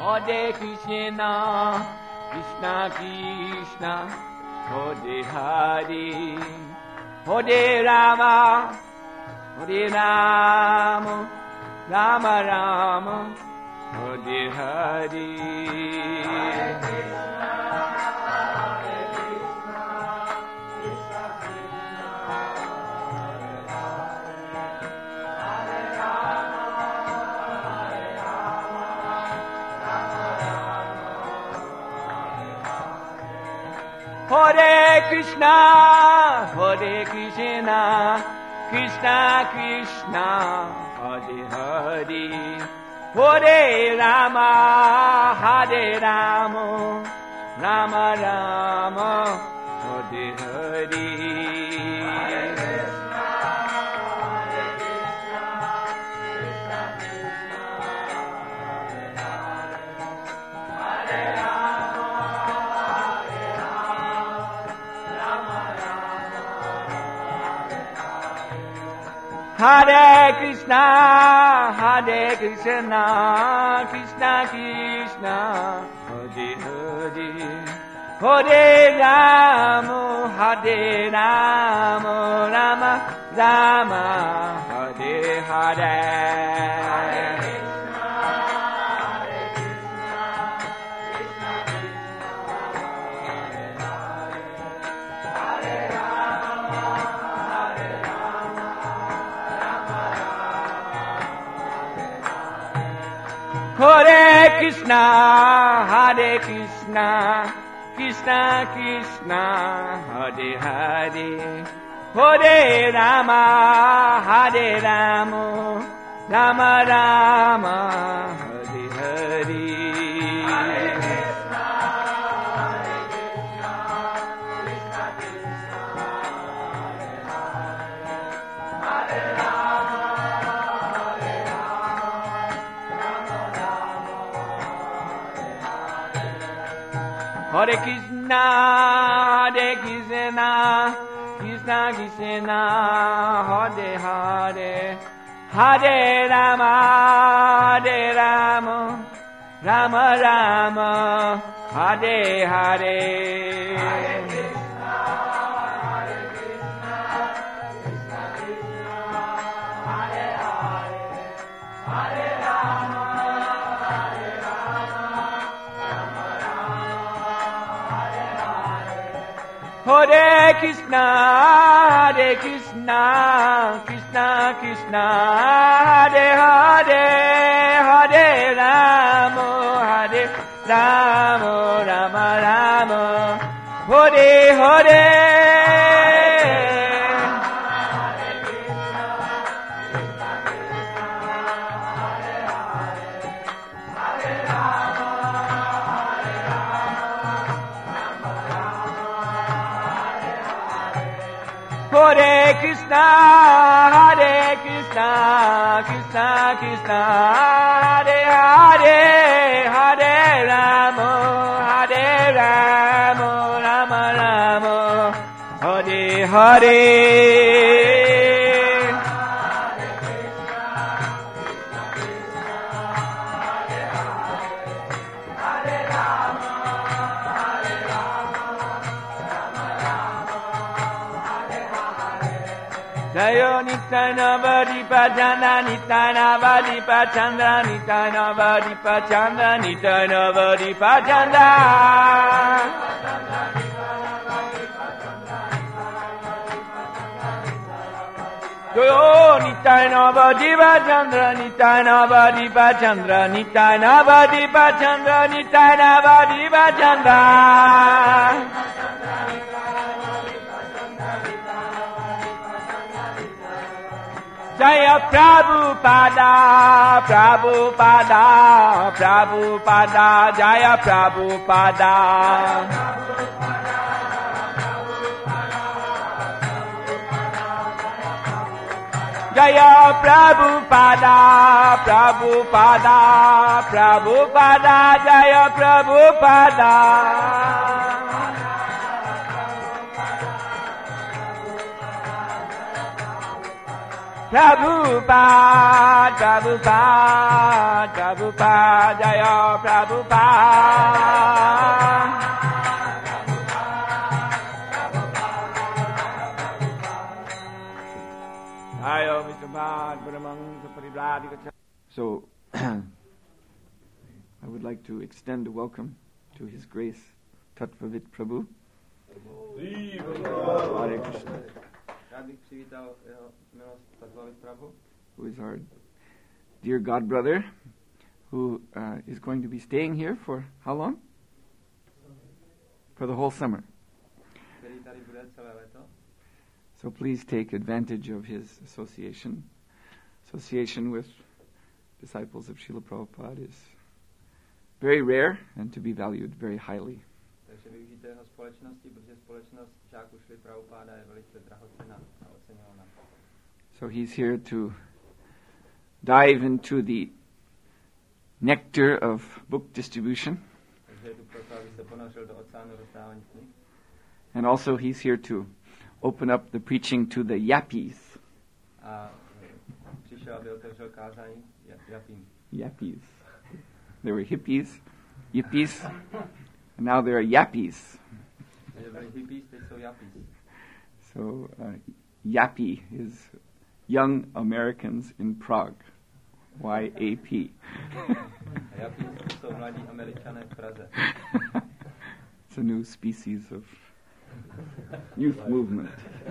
Hare Krishna, Krishna Krishna, Hare Hare, Hare Rama, Hare Rama, Rama Rama, Hare Hare. Hare Krishna, Hare Krishna, Krishna Krishna, Hare Hare, Hare Rama, Hare Rama, Rama Rama, Hare Hare. Hare Krishna, Hare Krishna, Krishna Krishna, Hare Hare, Hare Rama, Hare Rama, Rama Rama, Hare Hare. Hare Krishna, Hare Krishna, Krishna Krishna, Hare Hare, Hare Rama, Hare Rama, Rama Rama, Hare Hare. Hare Krishna, Hare Krishna, Krishna Krishna, Hare Hare, Hare Rama, Hare Rama, Rama Rama, Hare Hare. Hare Krishna, Hare Krishna, Krishna Krishna, Hare Hare, Hare Rama, Hare Rama, Rama Rama, Hare Hare. Hare Krishna, Hare Krishna, Krishna Krishna, Hare Hare, Hare Rama, Hare Rama, Rama Rama, Hare Hare. Jayo Nitya Badi Pachandra, Nitya Badi Pachandra, Nitya Badi Pachandra, Nitya Badi Pachandra. Jayo Nitya Badi Pachandra, Nitya Badi Pachandra, Nitya Badi Pachandra, Nitya Badi Pachandra. Jaya Prabhupada, Prabhupada, Prabhupada, Jaya Prabhupada. Jaya Prabhupada, Prabhupada, Prabhupada, Jaya Prabhupada. Prabhupada, Prabhupada, Prabhupada, Jaya Prabhupada. So, I would like to extend a welcome to His Grace, Tattvavit Prabhu. Hare Krishna. Who is our dear God brother, who is going to be staying here for how long? For the whole summer. So please take advantage of his association. Association with disciples of Srila Prabhupada is very rare and to be valued very highly. So he's here to dive into the nectar of book distribution. And also he's here to open up the preaching to the yappies. Yappies. There were hippies, yippies, and now there are yappies. So, yappy is Young Americans in Prague. YAP. It's a new species of youth movement.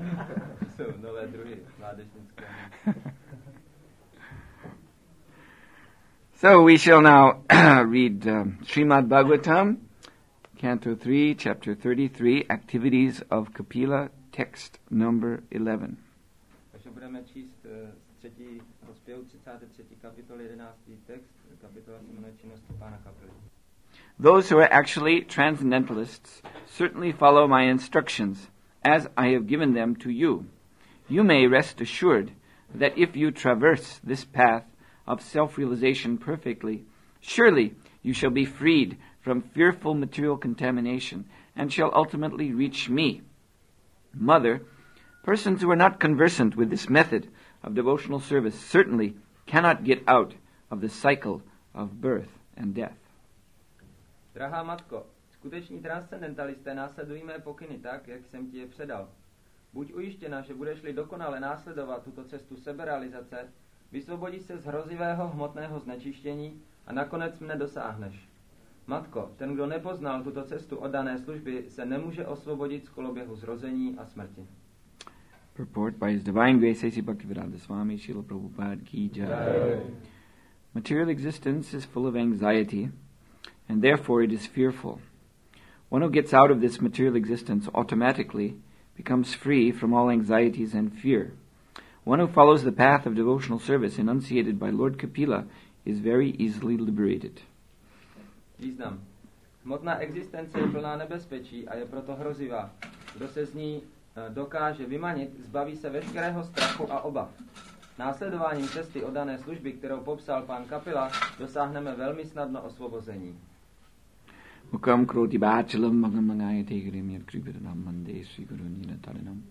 So we shall now read Srimad Bhagavatam, Canto 3, Chapter 33, Activities of Kapila, text number 11. Budeme číst třetí rozpěv 33. kapitoly 11. text, kapitola se jmenuje Činnosti Pána Kapily. Those who are actually transcendentalists certainly follow my instructions, as I have given them to you. You may rest assured that if you traverse this path of self-realization perfectly, surely you shall be freed from fearful material contamination and shall ultimately reach me. Mother, persons who are not conversant with this method of devotional service certainly cannot get out of the cycle of birth and death. Drahá matko, skuteční transcendentalisté následují mé pokyny tak, jak jsem ti je předal. Buď ujištěna, že budeš-li dokonale následovat tuto cestu seberealizace, vysvobodíš se z hrozivého hmotného znečištění a nakonec mne dosáhneš. Matko, ten, kdo nepoznal tuto cestu oddané služby, se nemůže osvobodit z koloběhu zrození a smrti. Purport by His Divine Grace A.C. Bhaktivedanta Swami Srila Prabhupada Ki Jai. Material existence is full of anxiety, and therefore it is fearful. One who gets out of this material existence automatically becomes free from all anxieties and fear. One who follows the path of devotional service enunciated by Lord Kapila is very easily liberated. Význam. Hmotná existence je plná nebezpečí a je proto hrozivá. Kdo se z ní dokáže vymanit, zbaví se veškerého strachu a obav. Následováním cesty oddané služby, kterou popsal pán Kapila, dosáhneme velmi snadno osvobození. Mukam kroti báčelam magamangayate grimyat kripiranam mande sri gurunina taranam.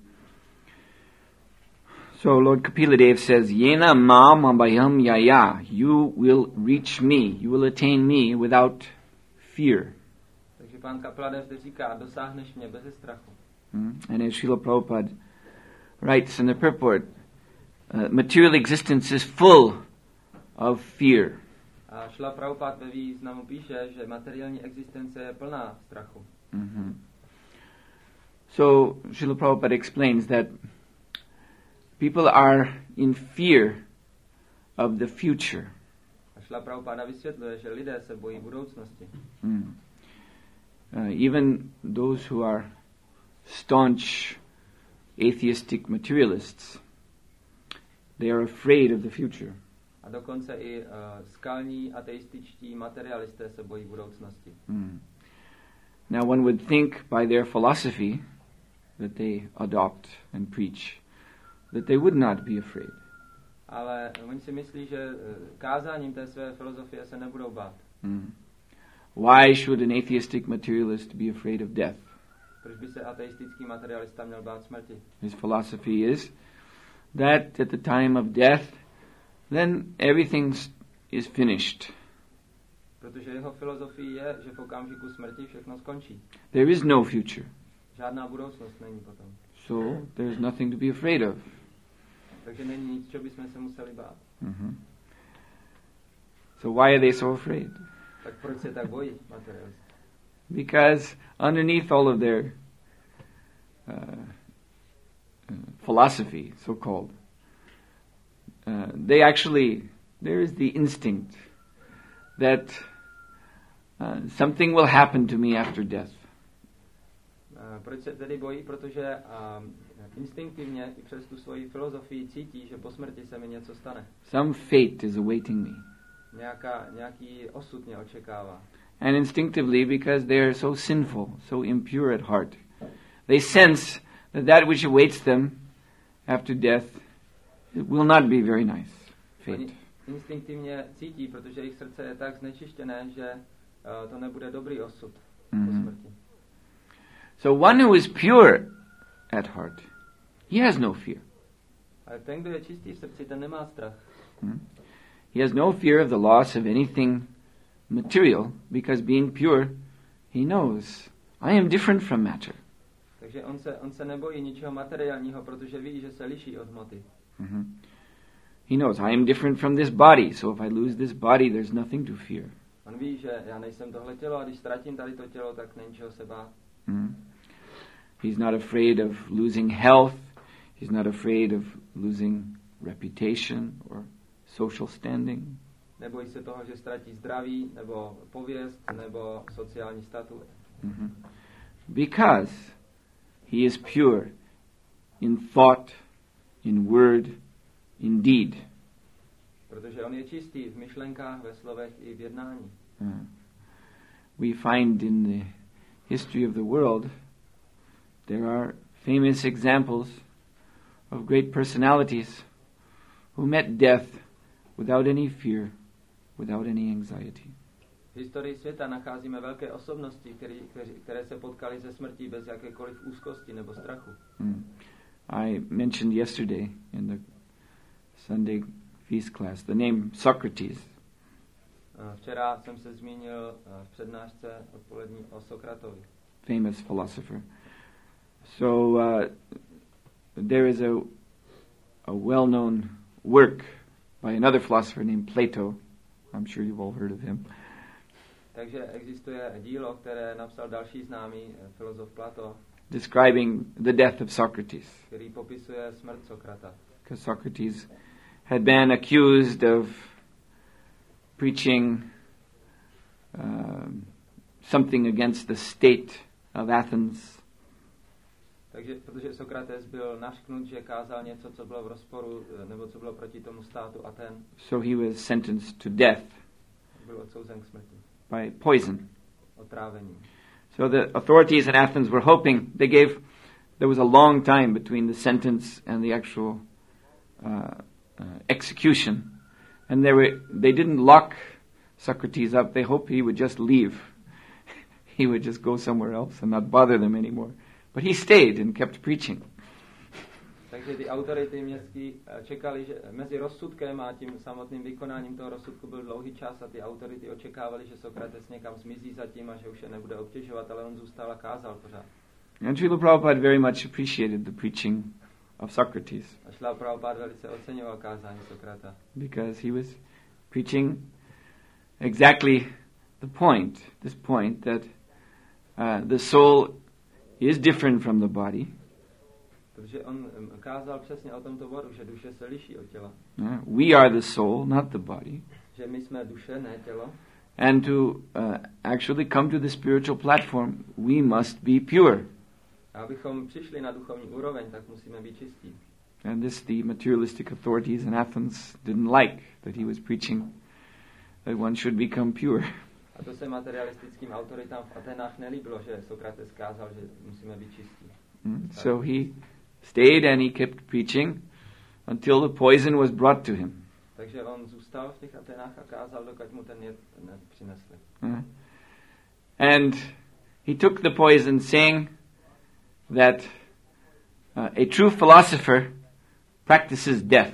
So Lord Kapila Dev says, Yena mam ambayam yaya, you will reach me, you will attain me without fear. Takže pán Kapila Dev zde říká, dosáhneš mě bez strachu. And as Srila Prabhupada writes in the purport, material existence is full of fear. A Srila Prabhupada ve významu píše, že materiální existence je plná strachu. So Srila Prabhupada explains that people are in fear of the future. A Srila Prabhupada vysvětluje, že lidé se bojí budoucnosti. Even those who are staunch atheistic materialists, they are afraid of the future. A dokonce i skalní ateističtí materialisté se bojí budoucnosti. Now one would think by their philosophy that they adopt and preach that they would not be afraid. Ale oni si myslí, že kázáním té své filozofie se nebudou bát. Why should an atheistic materialist be afraid of death? Proč by se ateistický materialista měl bát smrti? His philosophy is that at the time of death, then everything is finished. Protože jeho filozofií je, že v okamžiku smrti všechno skončí. There is no future. Žádná budoucnost není potom. So there's nothing to be afraid of. Takže není nic, čeho bychom se museli bát. Mm-hmm. So why are they so afraid? Tak proč se tak bojí materialisté? Because underneath all of their philosophy, so-called, there is the instinct that something will happen to me after death. Proč se tedy bojí? Protože instinktivně i přes tu svoji filozofii cítí, že po smrti se mi něco stane. Some fate is awaiting me. Nějaký osud mě očekává. And instinctively, because they are so sinful, so impure at heart, they sense that which awaits them after death will not be very nice fate. Oni instinktivně cítí, protože jejich srdce je tak znečištěné, že to nebude dobrý osud po smrti. So one who is pure at heart, he has no fear. Ale ten, kdo je čistý v srdci, ten nemá strach. He has no fear of the loss of anything material, because being pure, he knows, I am different from matter. Takže on se nebojí ničeho materiálního, protože ví, že se liší od hmoty. He knows, I am different from this body, so if I lose this body, there's nothing to fear. On ví, že já nejsem tohle tělo, a když ztratím tady to tělo, tak není čeho se bát. He's not afraid of losing health. He's not afraid of losing reputation or social standing. Nebojí se toho, že ztratí zdraví, nebo pověst, nebo sociální status. Because he is pure in thought, in word, in deed. Protože on je čistý v myšlenkách, ve slovech i v jednání. We find in the history of the world there are famous examples of great personalities who met death without any fear, without any anxiety. V historii světa nacházíme velké osobnosti, které se potkaly se smrtí bez jakékoliv úzkosti nebo strachu. I mentioned yesterday in the Sunday feast class the name Socrates. Včera jsem se zmínil v přednášce odpolední o Sokratovi. Famous philosopher. So there is a well-known work by another philosopher named Plato. I'm sure you've all heard of him. Takže existuje dílo, které napsal další známý filozof Plato, describing the death of Socrates. který popisuje smrt Sokrata. Because Socrates had been accused of preaching something against the state of Athens. Takže, protože Sokrates byl nařknut, že kázal něco, co bylo v rozporu, nebo co bylo proti tomu státu Aten. So he was sentenced to death. Byl odsouzen k smrti. By poison. Otrávení. So the authorities in Athens were hoping, there was a long time between the sentence and the actual execution. And they didn't lock Socrates up. They hoped he would just leave. He would just go somewhere else and not bother them anymore. But he stayed and kept preaching. Takže ty autority městský čekali, že mezi rozsudkem a tím samotným vykonáním toho rozsudku byl dlouhý čas a ty autority očekávali, že Sokrates někam zmizí zatím a že už je nebude obtěžovat, ale on zůstal a kázal pořád. And Srila Prabhupada very much appreciated the preaching of Socrates. A Srila Prabhupada velice oceňoval kázání Sokrata. Because he was preaching exactly this point that the soul is different from the body. Protože on kázal přesně o tomto bodu, že duše se liší od těla. We are the soul, not the body. Že my jsme duše, ne tělo. And to actually come to the spiritual platform, we must be pure. A abychom přišli na duchovní úroveň, tak musíme být čistí. And this the materialistic authorities in Athens didn't like, that he was preaching that one should become pure. A to se materialistickým autoritám v Atenách nelíbilo, že Sokrates kázal, že musíme být čistí. So he stayed and he kept preaching until the poison was brought to him. Takže on zůstal v těch Atenách a kázal, dokud mu ten jed přinesli. And he took the poison, saying that a true philosopher practices death.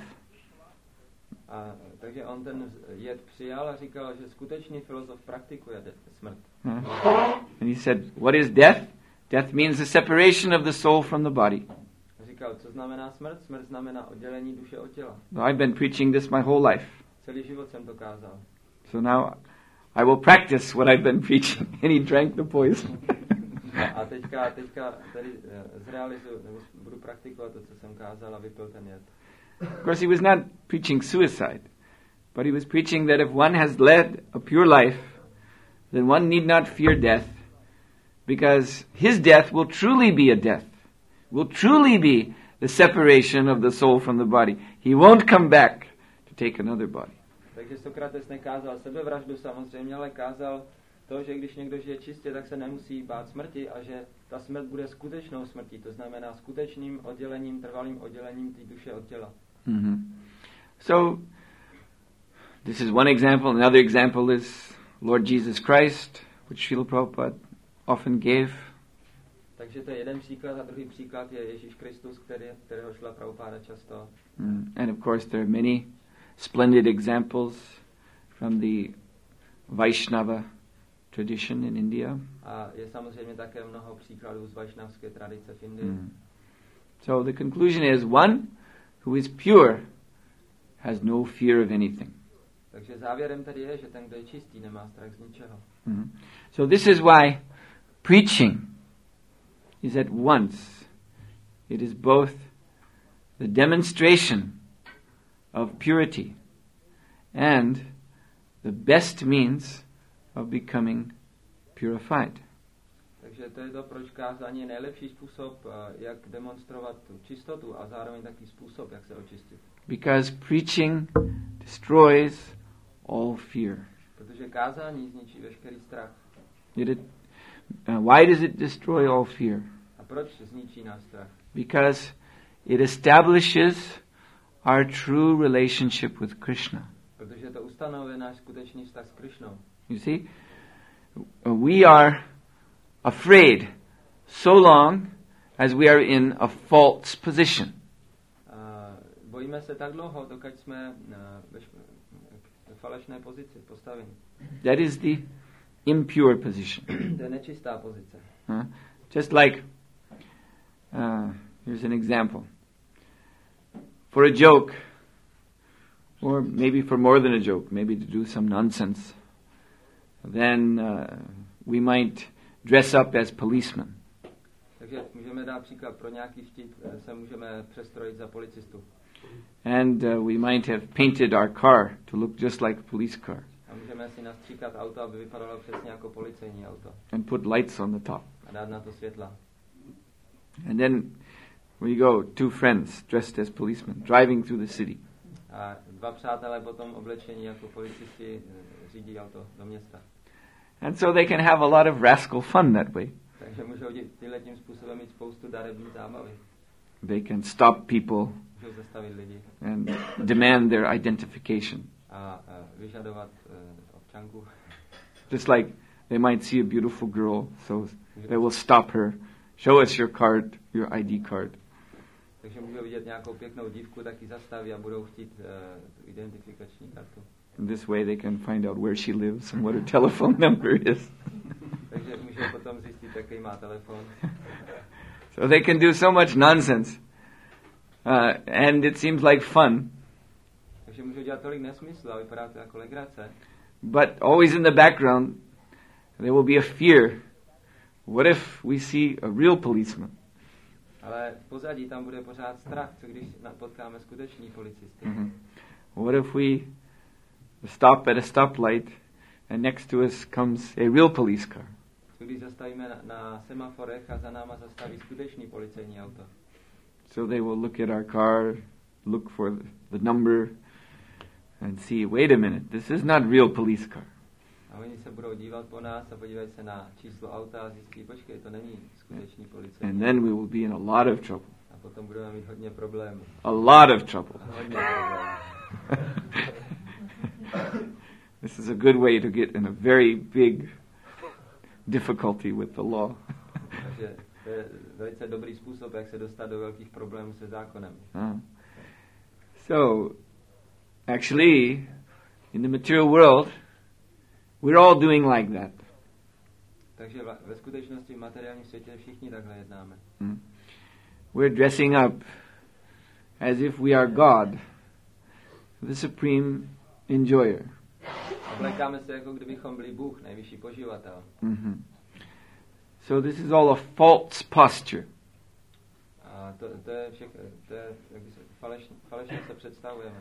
A takže on ten jed přijal a říkal, že skutečný filozof praktikuje smrt. And he said, what is death? Death means the separation of the soul from the body. Říkal, co znamená smrt? Smrt znamená oddělení duše od těla. Now, I've been preaching this my whole life. Celý život jsem to kázal. So now I will practice what I've been preaching. And he drank the poison. A teďka tady zrealizuju, nebo budu praktikovat to, co jsem kázal a vypil ten jed. Of course, he was not preaching suicide, but he was preaching that if one has led a pure life, then one need not fear death, because his death will truly be a death, will truly be the separation of the soul from the body. He won't come back to take another body. Takže Sokrates nekázal sebevraždu samozřejmě, ale kázal to, že když někdo žije čistě, tak se nemusí bát smrti a že ta smrt bude skutečnou smrtí, to znamená skutečným oddělením, trvalým oddělením té duše od těla. Mm-hmm. So, this is one example. Another example is Lord Jesus Christ, which Srila Prabhupada often gave. Takže to je jeden příklad a druhý příklad je Ježíš Kristus, kterého Srila Prabhupada často. And of course there are many splendid examples from the Vaishnava tradition in India. A je samozřejmě také mnoho příkladů z vašnavské tradice v Indii. So the conclusion is one who is pure has no fear of anything. Takže závěrem tady je, že ten, kdo je čistý, nemá strach z ničeho. So this is why preaching is at once, it is both the demonstration of purity and the best means of becoming purified. Takže to je to, proč kázání je nejlepší způsob, jak demonstrovat tu čistotu a zároveň taky způsob, jak se očistit. Because preaching destroys all fear. Protože kázání zničí veškerý strach. Why does it destroy all fear? A proč zničí náš strach? Because it establishes our true relationship with Krishna. Protože to ustanovuje náš skutečný vztah s Krišnou. You see, we are afraid so long as we are in a false position. Bojíme se tak dlouho, dokud jsme ve falešné pozici postavení. That is the impure position. To je nečistá pozice. Just like, here's an example. For a joke, or maybe for more than a joke, maybe to do some nonsense, then we might dress up as policemen. Takže můžeme dát příklad pro nějaký vtip, se můžeme přestrojit za policistu. And we might have painted our car to look just like a police car. A můžeme si nastříkat auto, aby vypadalo přesně jako policejní auto. And put lights on the top. A dát na to světla. And then we go, two friends dressed as policemen, driving through the city. A dva přátelé potom oblečení jako policisti řídí auto do města. And so they can have a lot of rascal fun that way. Takže můžou tím způsobem mít spoustu darební zábavy. They can stop people Můžou zastavit lidi. and demand their identification. A vyžadovat občanku. Just like they might see a beautiful girl, so they will stop her, show us your card, your ID card. Takže můžou vidět nějakou pěknou dívku, tak ji zastaví a budou chtít identifikační kartu. In this way they can find out where she lives and what her telephone number is. Takže můžou potom zjistit, jaký má telefon. So they can do so much nonsense. And it seems like fun. Takže můžou dělat tolik nesmyslu a vypadá to jako legrace. But always in the background there will be a fear. What if we see a real policeman? Ale v pozadí tam bude pořád strach, co když potkáme skutečný policisty. What if we stop at a stoplight and next to us comes a real police car? Co když zastavíme na semaforech a za náma zastaví skutečný policejní auto? So they will look at our car, look for the number and see, wait a minute, this is not real police car. A oni se budou dívat po nás a podívají se na číslo auta a zjistí, počkej, to není skutečný policajt. And then we will be in a lot of trouble. A potom budeme mít hodně problémů. A lot of trouble. Hodně problémů. This is a good way to get in a very big difficulty with the law. Takže to je velice dobrý způsob, jak se dostat do velkých problémů se zákonem. So, actually, in the material world, we're all doing like that. Takže ve skutečnosti v materiálním světě všichni takhle jednáme. We're dressing up as if we are God, the supreme enjoyer. Oblékáme se, jako kdybychom byli Bůh, nejvyšší poživatel. So this is all a false posture. A to je všechno, to je falešně se představujeme.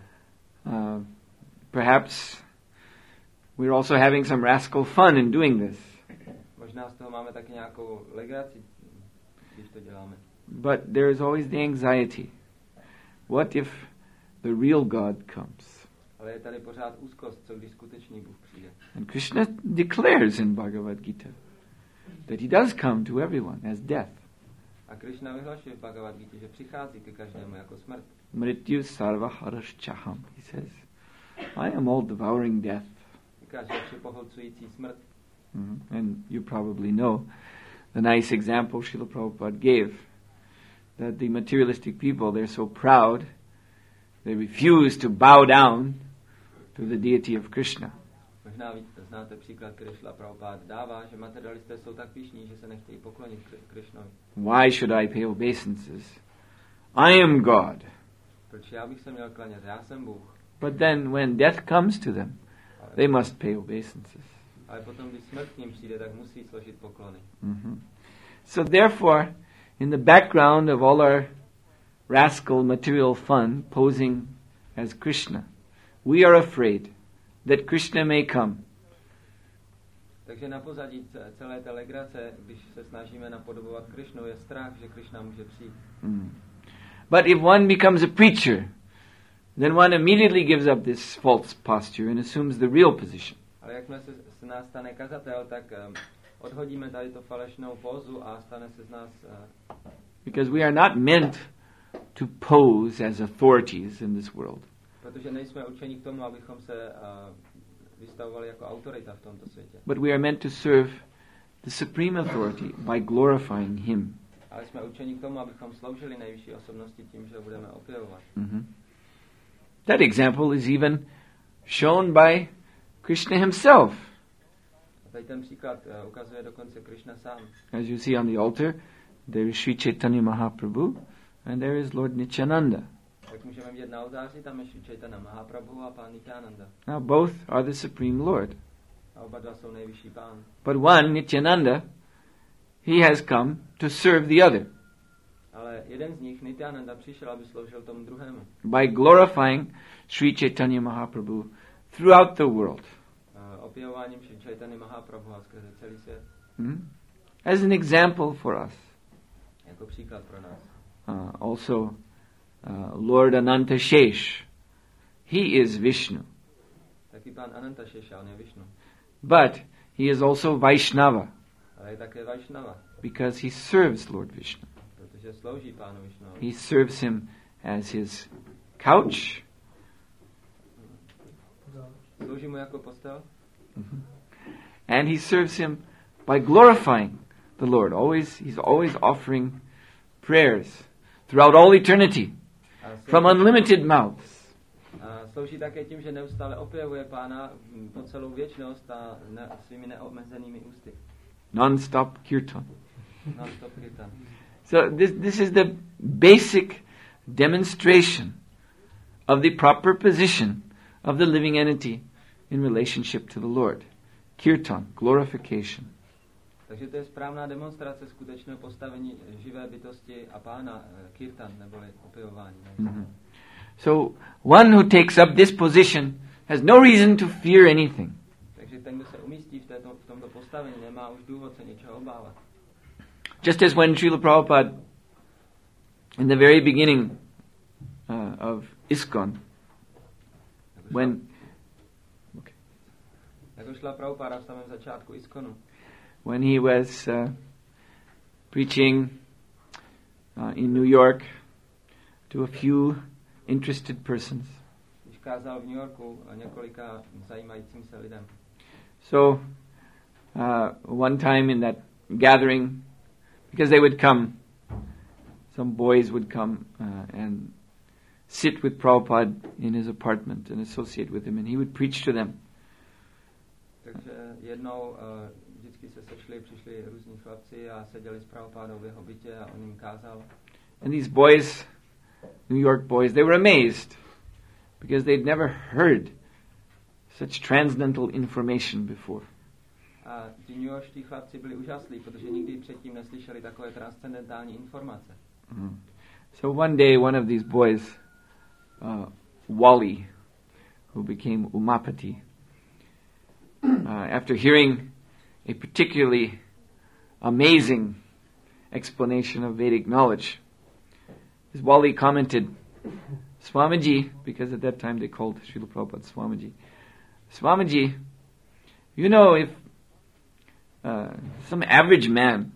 Perhaps we're also having some rascal fun in doing this. Možná z toho máme taky nějakou legraci, když to děláme. But there is always the anxiety. What if the real God comes? Ale je tady pořád úzkost, co když skutečný Bůh přijde. And Krishna declares in Bhagavad Gita that he does come to everyone as death. A Krishna vyhlašuje v Bhagavad Gita, že přichází ke každému jako smrt. Mrityu sarva harashchaham. He says, I am all devouring death. Říká, že je všepohlcující smrt. And you probably know the nice example Srila Prabhupada gave, that the materialistic people, they're so proud, they refuse to bow down to the deity of Krishna. Možná znáte příklad, který Srila Prabhupada dává, že materialisté jsou tak pyšní, že se nechtějí poklonit Krishnovi. Why should I pay obeisances? I am God. Proč já bych se měl klanět? Já jsem Bůh. But then when death comes to them, they must pay obeisances. Ale potom, když smrt k ním přijde, tak musí složit poklony. So therefore, in the background of all our rascal material fun, posing as Krishna, we are afraid that Krishna may come. Takže na pozadí celé té legrace, když se snažíme napodobovat Krishnu, je strach, že Krishna může přijít. But if one becomes a preacher, then one immediately gives up this false posture and assumes the real position. Ale jakmile se nás stane kazatel, tak odhodíme tady to falešnou pózu a stane se z nás... Because we are not meant to pose as authorities in this world. Protože nejsme učeni k tomu, abychom se vystavovali jako autorita v tomto světě. But we are meant to serve the supreme authority by glorifying Him. Ale jsme učeni k tomu, abychom sloužili nejvyšší osobnosti tím, že budeme opěvovat. That example is even shown by Krishna himself. Tady ten příklad ukazuje dokonce Krishna sám. As you see on the altar, there is Sri Chaitanya Mahaprabhu and there is Lord Nityananda. Tak můžeme vidět na oltáři, tam je Sri Chaitanya Mahaprabhu a pán Nityananda. Now both are the Supreme Lord. A oba dva jsou nejvyšší pán. But one, Nityananda, he has come to serve the other. Ale jeden z nich, Nityananda, přišel, aby sloužil tomu druhému. By glorifying Sri Chaitanya Mahaprabhu throughout the world. Opěvováním Sri Chaitanya Mahaprabhu a skrze celý svět. As an example for us. Jako příklad pro nás. Also, Lord Ananta Shesh, he is Vishnu. Taky pán Ananta Shesha, on je Vishnu. But he is also Vaishnava. Ale je také Vaishnava. Because he serves Lord Vishnu. Protože slouží pánu Vishnu. He serves him as his couch. Slouží mu jako postel. And he serves him by glorifying the Lord. He's always offering prayers throughout all eternity from unlimited mouths. A slouží také tím, že neustále opěvuje pána po celou věčnost a svými neomezenými ústy. Non-stop kirtan. Non-stop kirtan. So this is the basic demonstration of the proper position of the living entity in relationship to the Lord. Kirtan, glorification. Takže to je správná demonstrace skutečného postavení živé bytosti a pána, kirtan, neboli opěvování. So one who takes up this position has no reason to fear anything. Takže ten, kdo se umístí v tomto postavení, nemá už důvod se ničeho obávat. Just as when Srila Prabhupada, in the very beginning of ISKCON, jako šla Prabhupada v samém začátku ISKCONu, when he was preaching in New York to a few interested persons. Když kázal v New Yorku několika zajímajícím se lidem. So one time in that gathering, because they would come, some boys would come and sit with Prabhupada in his apartment and associate with him, and he would preach to them. Takže jednou vždycky se přišli různí chlapci a seděli s Prabhupádou v jeho bytě a on jim kázal. And these boys, New York boys, they were amazed because they'd never heard such transcendental information before. A ti newyorští chlapci byli úžaslí, protože nikdy předtím neslyšeli takové transcendentální informace. So one day, one of these boys, Wally, who became Umapati, after hearing a particularly amazing explanation of Vedic knowledge, this Wally commented, Swamiji, because at that time they called Srila Prabhupada Swamiji, Swamiji, you know, if some average man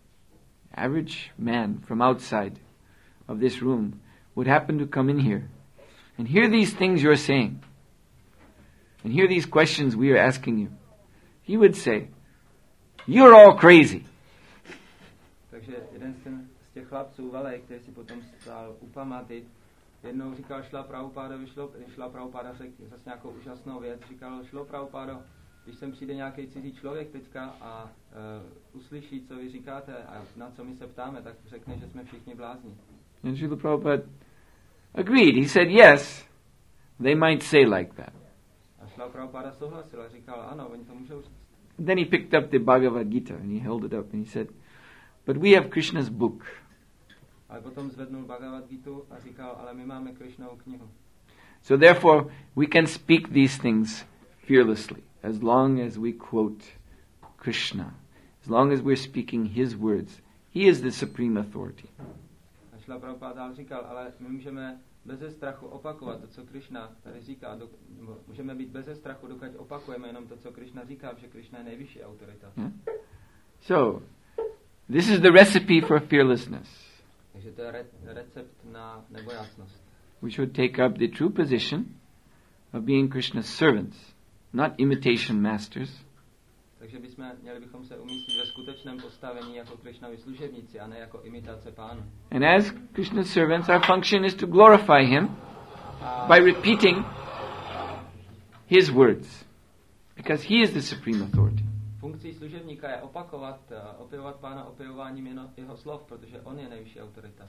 from outside of this room would happen to come in here and hear these things you're saying and hear these questions we are asking you, he would say, you're all crazy. Takže jeden z těch chlapců, Vale, který si potom stál u pamaty, jednou říkal Šla Prabhupáda řekl zase nějakou úžasnou věc, říkal Šla Prabhupádo, když sem přijde nějaký cizí člověk teďka a uslyší, co vy říkáte a na co my se ptáme, tak řekne, že jsme všichni blázni. And Srila Prabhupada agreed. He said, yes, they might say like that. A Šla Prabhupáda souhlasil a říkal, ano, oni to můžou říct. Then he picked up the Bhagavad Gita and he held it up and he said, but we have Krishna's book. Ale potom zvednul Bhagavad Gitu a říkal, ale my máme Krishnovu knihu. So therefore, we can speak these things fearlessly, as long as we quote Krishna, as long as we're speaking his words. He is the supreme authority. A Šla Prabhupáda říkal, ale my můžeme beze strachu opakovat to, co Krishna tady říká, můžeme být beze strachu, dokud opakujeme jenom to, co Krishna říká, že Krishna je nejvyšší autorita. So, this is the recipe for fearlessness. Takže to je recept na nebojácnost. We should take up the true position of being Krishna's servants, not imitation masters. Takže měli bychom se umístit ve skutečném postavení jako Krishnovi služebníci a ne jako imitace pánu. And as Krishna's servants, our function is to glorify him by repeating his words, because he is the supreme authority. Funkcí služebníka je opěvovat pána opěvováním jeho slov, protože on je nejvyšší autorita.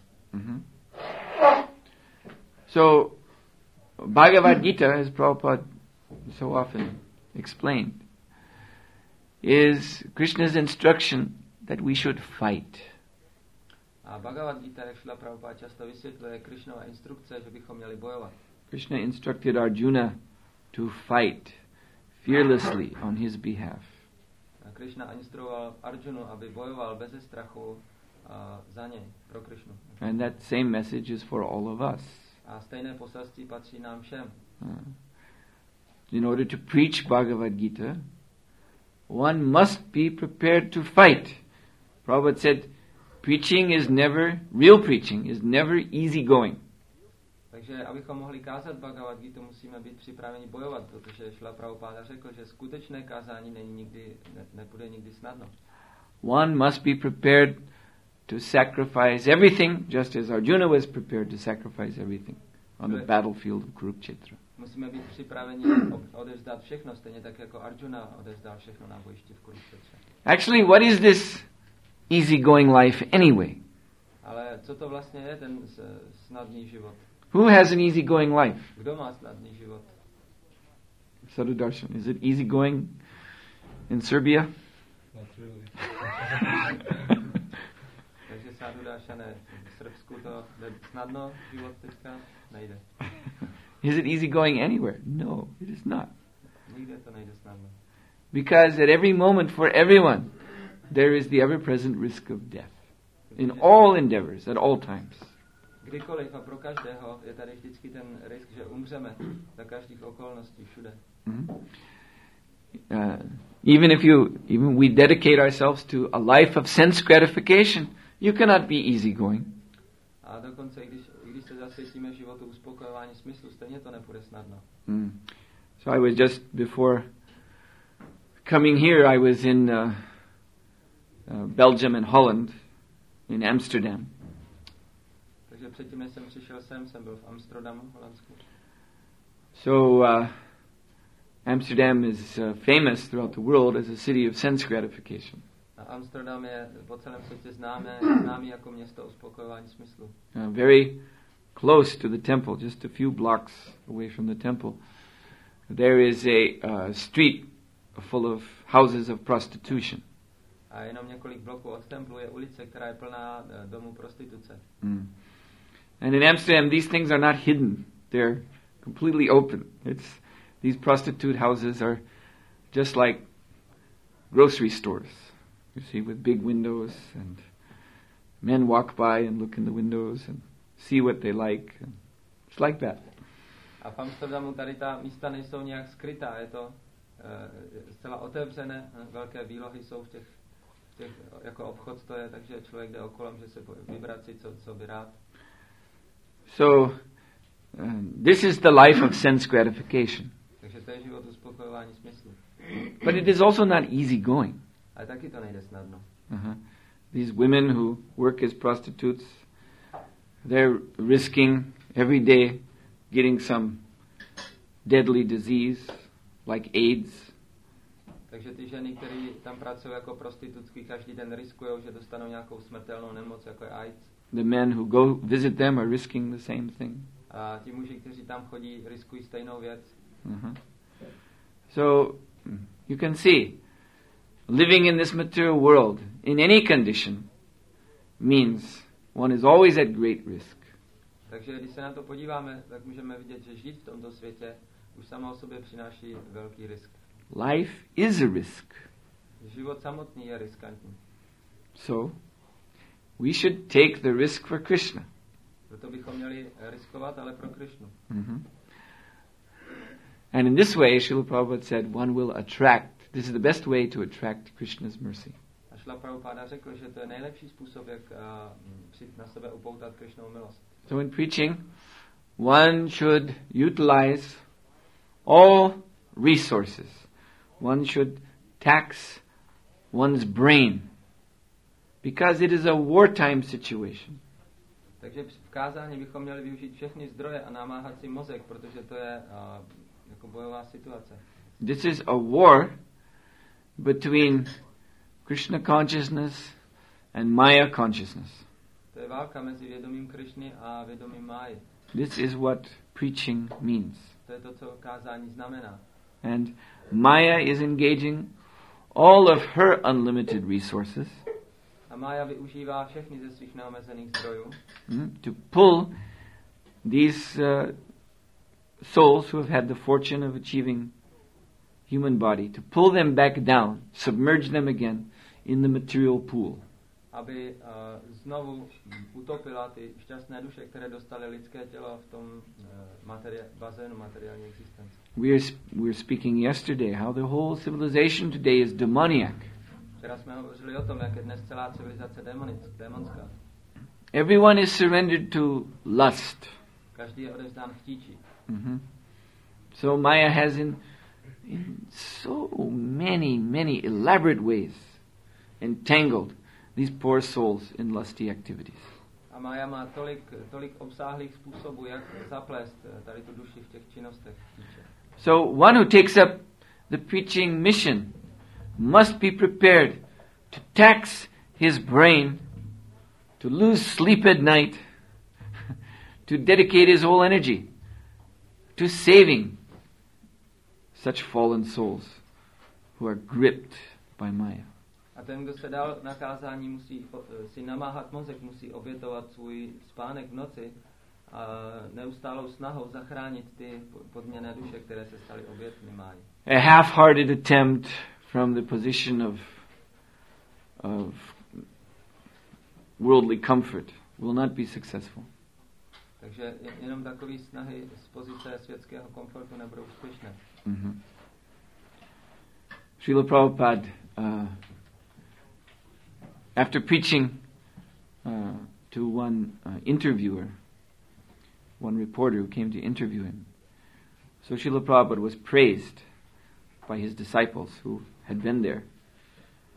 So, Bhagavad Gita, as Prabhupada so often explained, is Krishna's instruction that we should fight. A Bhagavad Gita, jak Šrila Prabhupada často vysvětluje, Krishnova instrukce, že bychom měli bojovat. Krishna instructed Arjuna to fight fearlessly on his behalf. A Krishna instruoval Arjunu, aby bojoval beze strachu za něj, pro Krishnu. And that same message is for all of us. A stejné poselství patří nám všem. In order to preach Bhagavad Gita, one must be prepared to fight. Prabhupada said, real preaching is never easy going. Takže abychom mohli kázat Bhagavad Gita, musíme být připraveni bojovat, protože Šrila Prabhupada řekl, že skutečné kázání nebude nikdy snadno. One must be prepared to sacrifice everything, just as Arjuna was prepared to sacrifice everything on the battlefield of Kurukshetra. Musíme být připraveni odevzdat všechno, stejně tak jako Arjuna odevzdal všechno na bojišti v Kuruksetře. Actually, what is this easygoing life anyway? Ale co to vlastně je ten snadný život? Who has an easygoing life? Kdo má snadný život? Sadhu Darshan. Is it easygoing in Serbia? Not really. Takže Sadhu Darshane, v Srbsku to jde snadno, život teďka nejde. Is it easygoing anywhere? No, it is not. Nikde to nejde snadno. Because at every moment for everyone, there is the ever-present risk of death. In all endeavors, at all times. Kdykoliv a pro každého je tady vždycky ten risk, že umřeme za každých okolností všude. Even we dedicate ourselves to a life of sense gratification, you cannot be easygoing. A dokonce, když se zasvětíme životu uspokojování smyslu, stejně to nepůjde snadno. So I was just before coming here, I was in Belgium and Holland, in Amsterdam. Takže předtím, než jsem přišel sem, jsem byl v Amsterdamu, v Holandsku. So Amsterdam is famous throughout the world as a city of sense gratification. A Amsterdam je po celém světě známý jako město uspokojování smyslu. Very close to the temple, just a few blocks away from the temple, there is a street full of houses of prostitution. A jenom několik bloků od templu je ulice, která je plná domů prostituce. And in Amsterdam, these things are not hidden; they're completely open. These prostitute houses are just like grocery stores, you see, with big windows, and men walk by and look in the windows and see what they like. And it's like that. A v Amsterdamu tady ta místa nejsou nějak skrytá, je to zcela otevřené, velké výlohy jsou v těch jako obchod to je, takže člověk jde okolo, může se vybrat si, co by rád. So, this is the life of sense gratification. Takže to je život uspokojování smyslu. But it is also not easy going. Ale taky to nejde snadno. These women who work as prostitutes, they're risking every day getting some deadly disease like AIDS. Takže ty ženy, které tam pracují jako prostitutky, každý den riskujou, že dostanou nějakou smrtelnou nemoc, jako je AIDS. The men who go visit them are risking the same thing. A ti muži, kteří tam chodí, riskují stejnou věc. So, you can see, living in this material world, in any condition, means one is always at great risk. Takže když se na to podíváme, tak můžeme vidět, že žít v tomto světě už samo o sobě přináší velký risk. Life is a risk. Život samotný je riskantní. So, we should take the risk for Krishna. Proto bychom měli riskovat, ale pro Krishnu. And in this way, Srila Prabhupada said, one will attract. This is the best way to attract Krishna's mercy. A Srila Prabhupada řekl, že to je nejlepší způsob, jak na sebe upoutat Krishnovu milost. So in preaching, one should utilize all resources. One should tax one's brain, because it is a wartime situation. Takže v kázání bychom měli využít všechny zdroje a namáhat si mozek, protože to je jako bojová situace. This is a war between Krishna consciousness and Maya consciousness. To je válka mezi vědomím Krishny a vědomím Máji. This is what preaching means. To je to, co kázání znamená. And Maya is engaging all of her unlimited resources A Mája využívá všechny ze svých neomezených zdrojů to pull these souls who have had the fortune of achieving human body, to pull them back down, submerge them again in the material pool. Aby znovu utopila ty šťastné duše, které dostaly lidské tělo v tom bazénu materiální existence. We were speaking yesterday how the whole civilization today is demoniac. Včera jsme hovořili o tom, jak je dnes celá civilizace démonská. Everyone is surrendered to lust. Každý je odevzdán chtíči. So Maya has in so many elaborate ways entangled these poor souls in lusty activities. A Mája má tolik obsáhlých způsobů, jak zaplést tady tu duši v těch činnostech. So one who takes up the preaching mission must be prepared to tax his brain, to lose sleep at night, to dedicate his whole energy to saving such fallen souls who are gripped by Maya. A ten, kdo se dal na kázání, musí si namáhat mozek, musí obětovat svůj spánek v noci a neustálou snahou zachránit ty podměné duše, které se staly obětmi Máji. A half-hearted attempt from the position of worldly comfort will not be successful. Takže jenom takové snahy z pozice světského komfortu nebudou úspěšné. Srila Prabhupada, after preaching to one interviewer, one reporter who came to interview him, so Srila Prabhupada was praised by his disciples who had been there,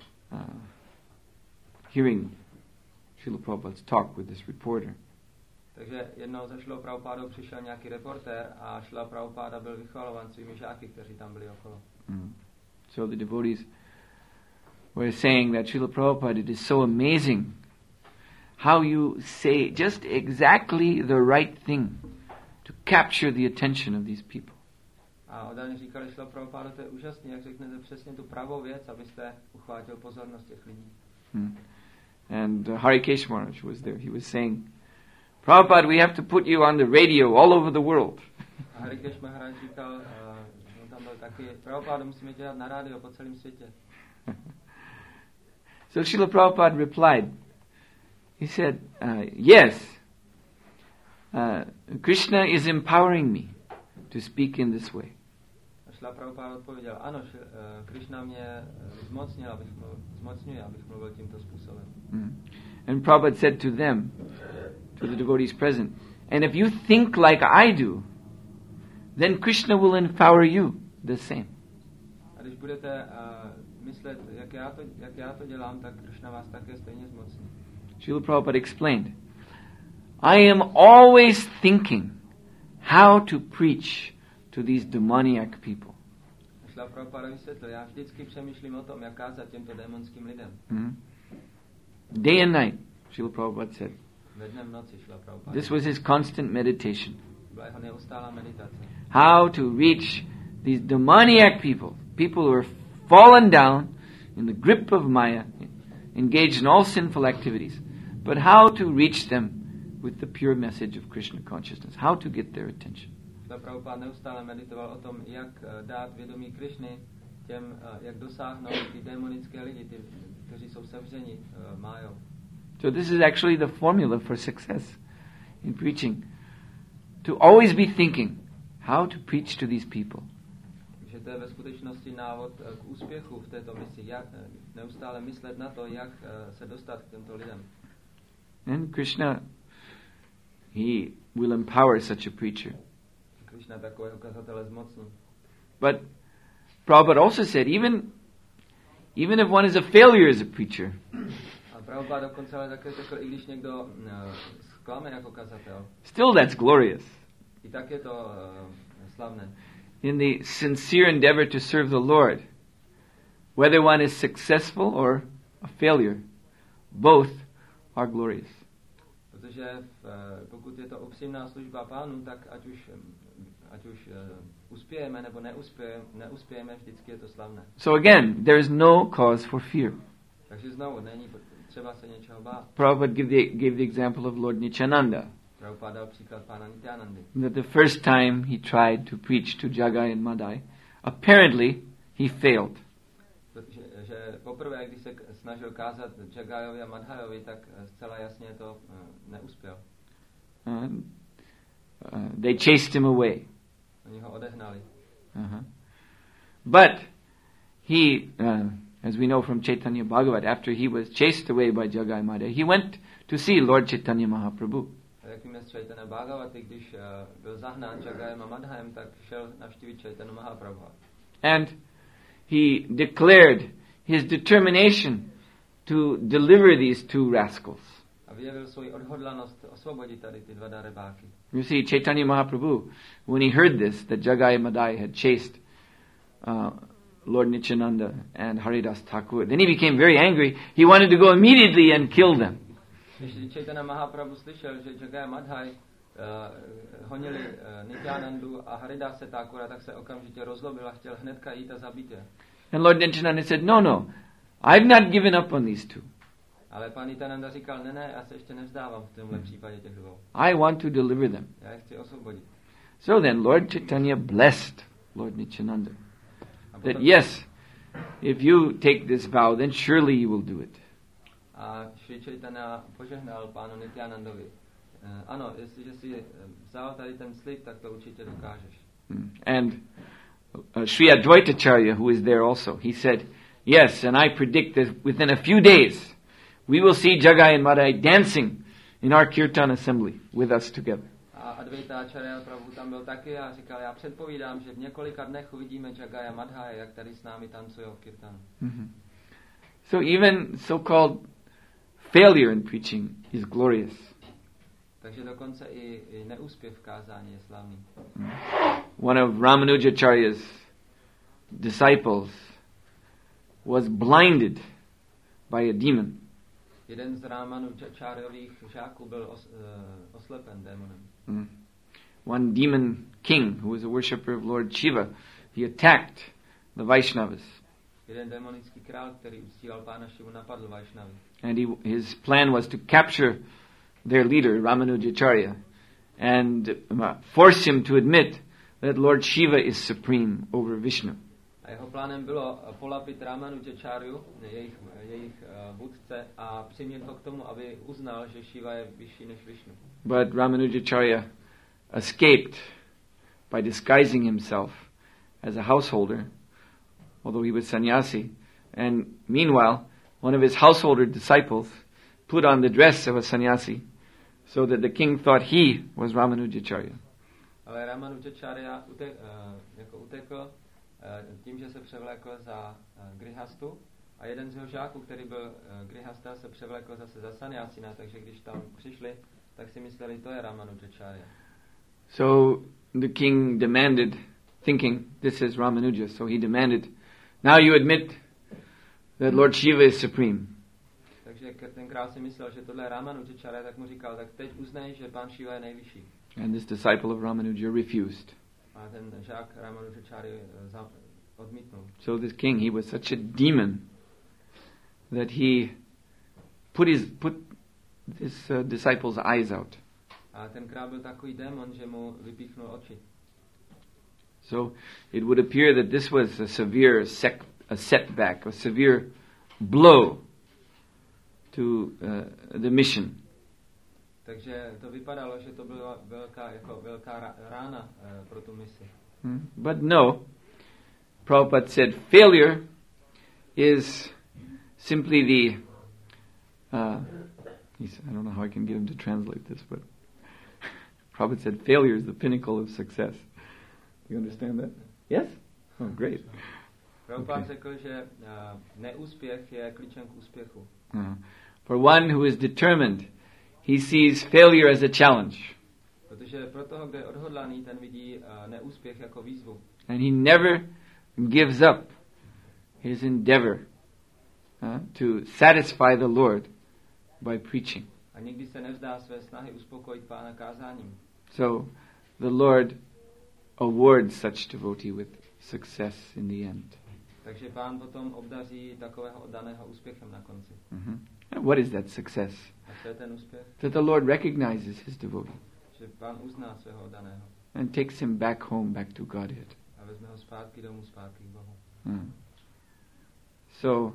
hearing Srila Prabhupada's talk with this reporter. Takže jednou za Šrilou Prabhupádou přišel nějaký reportér a Šrila Prabhupáda byl vychvalovan svými žáky, kteří tam byli okolo. So the devotees were saying that Srila Prabhupada, it is so amazing how you say just exactly the right thing to capture the attention of these people. A oddále říkali Šrila Prabhupáda, to je úžasné, jak řeknete přesně tu pravou věc, abyste uchvátil pozornost těch lidí. And Harikesh Maharaj was there. He was saying, Prabhupada, we have to put you on the radio all over the world. A Harikesh Maharaj říkal, on tam byl taky, Prabhupada, musíme dělat na rádio po celém světě. So Srila Prabhupada replied, he said, yes, Krishna is empowering me to speak in this way. A Šrila Prabhupáda odpověděl, ano, Krishna mě zmocňuje, abych mluvil tímto způsobem. And Prabhupada said to them, to the devotees present, and if you think like I do, then Krishna will empower you the same. A když budete myslet, jak já to dělám, tak Krishna vás také stejně zmocní. Srila Prabhupada explained, I am always thinking how to preach to these demoniac people. Šrila Prabhupada vysvětlil, já vždycky přemýšlím o tom, jak kázat těmto démonským lidem. Day and night, Srila Prabhupada said. Ve dne v noci Šrila Prabhupada. This was his constant meditation. Byla jeho neustálá meditace. How to reach these demoniac people, people who are fallen down in the grip of Maya, engaged in all sinful activities, but how to reach them with the pure message of Krishna consciousness, how to get their attention. Šrila Prabhupada neustále meditoval o tom, jak dát vědomí Krishny těm, jak dosáhnout ty démonické lidi, ty, kteří jsou sevřeni májou. So this is actually the formula for success in preaching. To always be thinking how to preach to these people. Takže to je ve skutečnosti návod k úspěchu v této misi, jak neustále myslet na to, jak se dostat k těmto lidem. And Krishna, he will empower such a preacher. Krishna takového kazatele zmocní. But Prabhupada also said, even if one is a failure as a preacher, A Prabhupada dokonce ale také řekl, i když někdo zklame jako kazatel, still that's glorious. i tak je to slavné. In the sincere endeavor to serve the Lord, whether one is successful or a failure, both are glorious. Protože pokud je to upřímná služba Pánu, tak ať už uspějeme nebo neuspějeme, vždycky je to slavné. So again, there is no cause for fear. Takže znovu, není třeba se něčeho bát. Prabhupada gave the example of Lord Nityananda. Prabhupada dal příklad Pána Nityanandy. That the first time he tried to preach to Jagai and Madai, apparently he failed. Že poprvé, když se snažil kázat Jagayovi a Madhayovi, tak zcela jasně to neuspěl. They chased him away. Oni ho odehnali. But he, as we know from Chaitanya Bhagavat, after he was chased away by Jagai Madai, he went to see Lord Chaitanya Mahaprabhu. Jak víme z Chaitanya Bhagavaty, když byl zahnán Jagayem a Madhayem, tak šel navštívit Chaitanya Mahaprabhu. And he declared his determination to deliver these two rascals. A vyjevil svoji odhodlanost osvobodit tady ty dva darebáky. You see, Chaitanya Mahaprabhu, when he heard this, that Jagai Madai had chased Lord Nityananda and Haridas Thakur, then he became very angry. He wanted to go immediately and kill them. Když Chaitanya Mahaprabhu slyšel, že Jagai a Madhai honili Nityanandu a Haridase Thakura, tak se okamžitě rozlobil a chtěl hnedka jít a zabít je. And Lord Nityananda said, no, I've not given up on these two. Ale pan Nityananda říkal, ne, já se ještě nevzdávám v tomhle případě těch dvou. I want to deliver them. Já je chci osvobodit. So then Lord Chaitanya blessed Lord Nityananda. That yes, if you take this vow, then surely you will do it. A Sri Chaitanya požehnal pánu Nityanandovi. Ano, jestliže si vzal tady ten slib, tak to určitě dokážeš. And Sri Advaitacharya, who is there also, he said, yes, and I predict that within a few days we will see Jagai and Madai dancing in our kirtan assembly with us together. A Advaitacharya Prabhu tam byl taky a říkal, já předpovídám, že v několika dnech uvidíme Jagai a Madhai, jak tady s námi tancují v kirtanu. So even so-called failure in preaching is glorious. Takže dokonce i neúspěch v kázání je slavný. One of Ramanujacharya's disciples was blinded by a demon. Jeden z Ramanujacharyových žáků byl oslepen démonem. One demon king who was a worshipper of Lord Shiva, he attacked the Vaishnavas. Jeden démonický král, který uctíval Pána Šivu, napadl Vaishnavy. And his plan was to capture their leader, Ramanujacharya, and force him to admit that Lord Shiva is supreme over Vishnu. A jeho plánem bylo polapit Ramanujacharyu, jejich vůdce, a přimět ho k tomu, aby uznal, že Shiva je vyšší než Vishnu. But Ramanujacharya escaped by disguising himself as a householder, although he was sannyasi. And meanwhile, one of his householder disciples put on the dress of a sannyasi, so that the king thought he was Ramanujacharya. Ale Ramanujacharya utekl tím, že se převlékl za grihastu, a jeden z jeho žáků, který byl grihasta, se převlékl zase za sannyasina, takže když tam přišli, tak si mysleli, to je Ramanujacharya. So the king demanded, thinking this is Ramanuja, so he demanded, now you admit that Lord Shiva is supreme. Takže ten král si myslel, že tohle je Ramanujacharya, tak mu říkal, tak teď uznej, že Pán Shiva je nejvyšší. And this disciple of Ramanuja refused. A ten žák Ramanujacharya odmítnul. So this king, he was such a demon that he put his disciple's eyes out. A ten král byl takový démon, že mu vypíchnul oči. So it would appear that this was a severe setback, a severe blow to the mission. Takže to vypadalo, že to byla velká rána pro tu misi. But no, Prabhupada said failure is simply the I don't know how I can get him to translate this, but Prabhupada said failure is the pinnacle of success. You understand that? Yes? Oh, great. Prabhupada řekl, že neúspěch je klíčem k úspěchu. For one who is determined, he sees failure as a challenge. Protože pro toho, kdo je odhodlaný, ten vidí neúspěch jako výzvu. And he never gives up his endeavor to satisfy the Lord by preaching. A nikdy se nevzdá své snahy uspokojit Pána kázáním. So the Lord awards such devotee with success in the end. Takže Pán potom obdaří takového oddaného úspěchem na konci. What is that success? A co je ten úspěch? That the Lord recognizes his devotee Že Pán uzná svého oddaného. and takes him back home, back to Godhead. A vezme ho zpátky domů, zpátky k Bohu. So,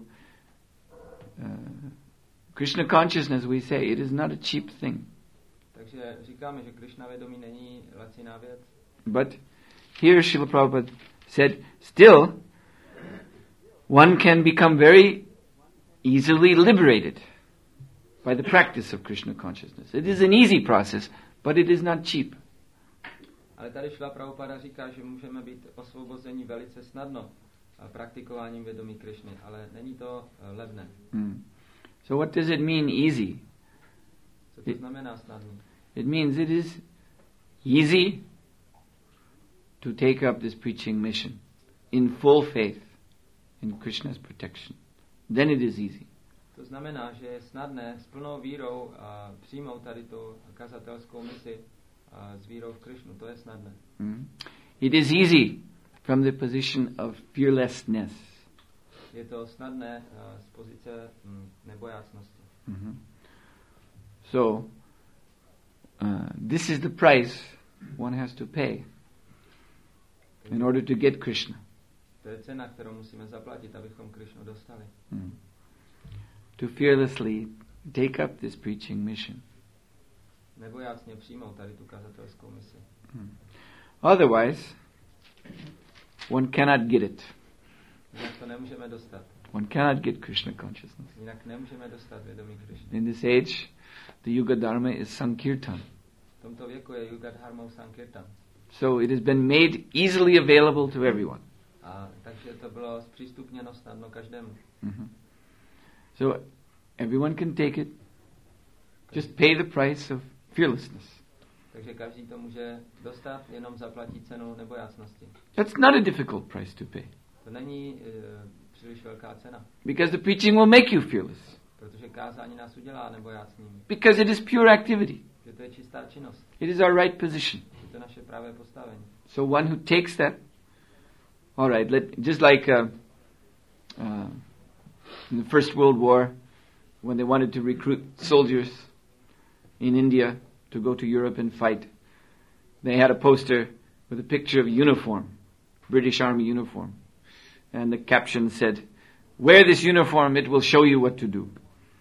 Krishna consciousness, we say, it is not a cheap thing. Takže říkáme, že Krishna vědomí není laciná věc. But here Srila Prabhupada said, still, one can become very easily liberated by the practice of Krishna consciousness. It is an easy process, but it is not cheap. Ale tady Srila Prabhupada říká, že můžeme být osvobozeni velice snadno praktikováním vědomí Krishny, ale není to levné. So what does it mean easy? Co to znamená snadný? It means it is easy to take up this preaching mission in full faith in Krishna's protection. Then it is easy. To znamená, že je snadné s plnou vírou přijmout tady tu kazatelskou misi s vírou v Krishnu. To je snadné. It is easy from the position of fearlessness. Je to snadné z pozice nebojácnosti. So, this is the price one has to pay in order to get Krishna. To je cena, kterou musíme zaplatit, abychom Krishnu dostali. To fearlessly take up this preaching mission. Nebojácně přijmout tady tu kazatelskou misi. Otherwise, one cannot get it. Jinak to nemůžeme dostat. One cannot get Krishna consciousness. Jinak nemůžeme dostat vědomí Krishny. In this age, the Yuga Dharma is Sankirtan. V tomto věku je Yuga Dharma Sankirtan. So it has been made easily available to everyone. A takže to bylo zpřístupněno snadno každému. So everyone can take it. Just pay the price of fearlessness. Takže každý to může dostat, jenom zaplatí cenu nebo jasnosti. That's not a difficult price to pay. To není příliš velká cena. Because the preaching will make you fearless. Protože kázání nás udělá nebo jasnými. Because it is pure activity. Že to je čistá činnost. It is our right position. Že to je naše pravé postavení. So one who takes that, all right, just like in the First World War, when they wanted to recruit soldiers in India to go to Europe and fight, they had a poster with a picture of uniform, British Army uniform. And the caption said, "Wear this uniform, it will show you what to do."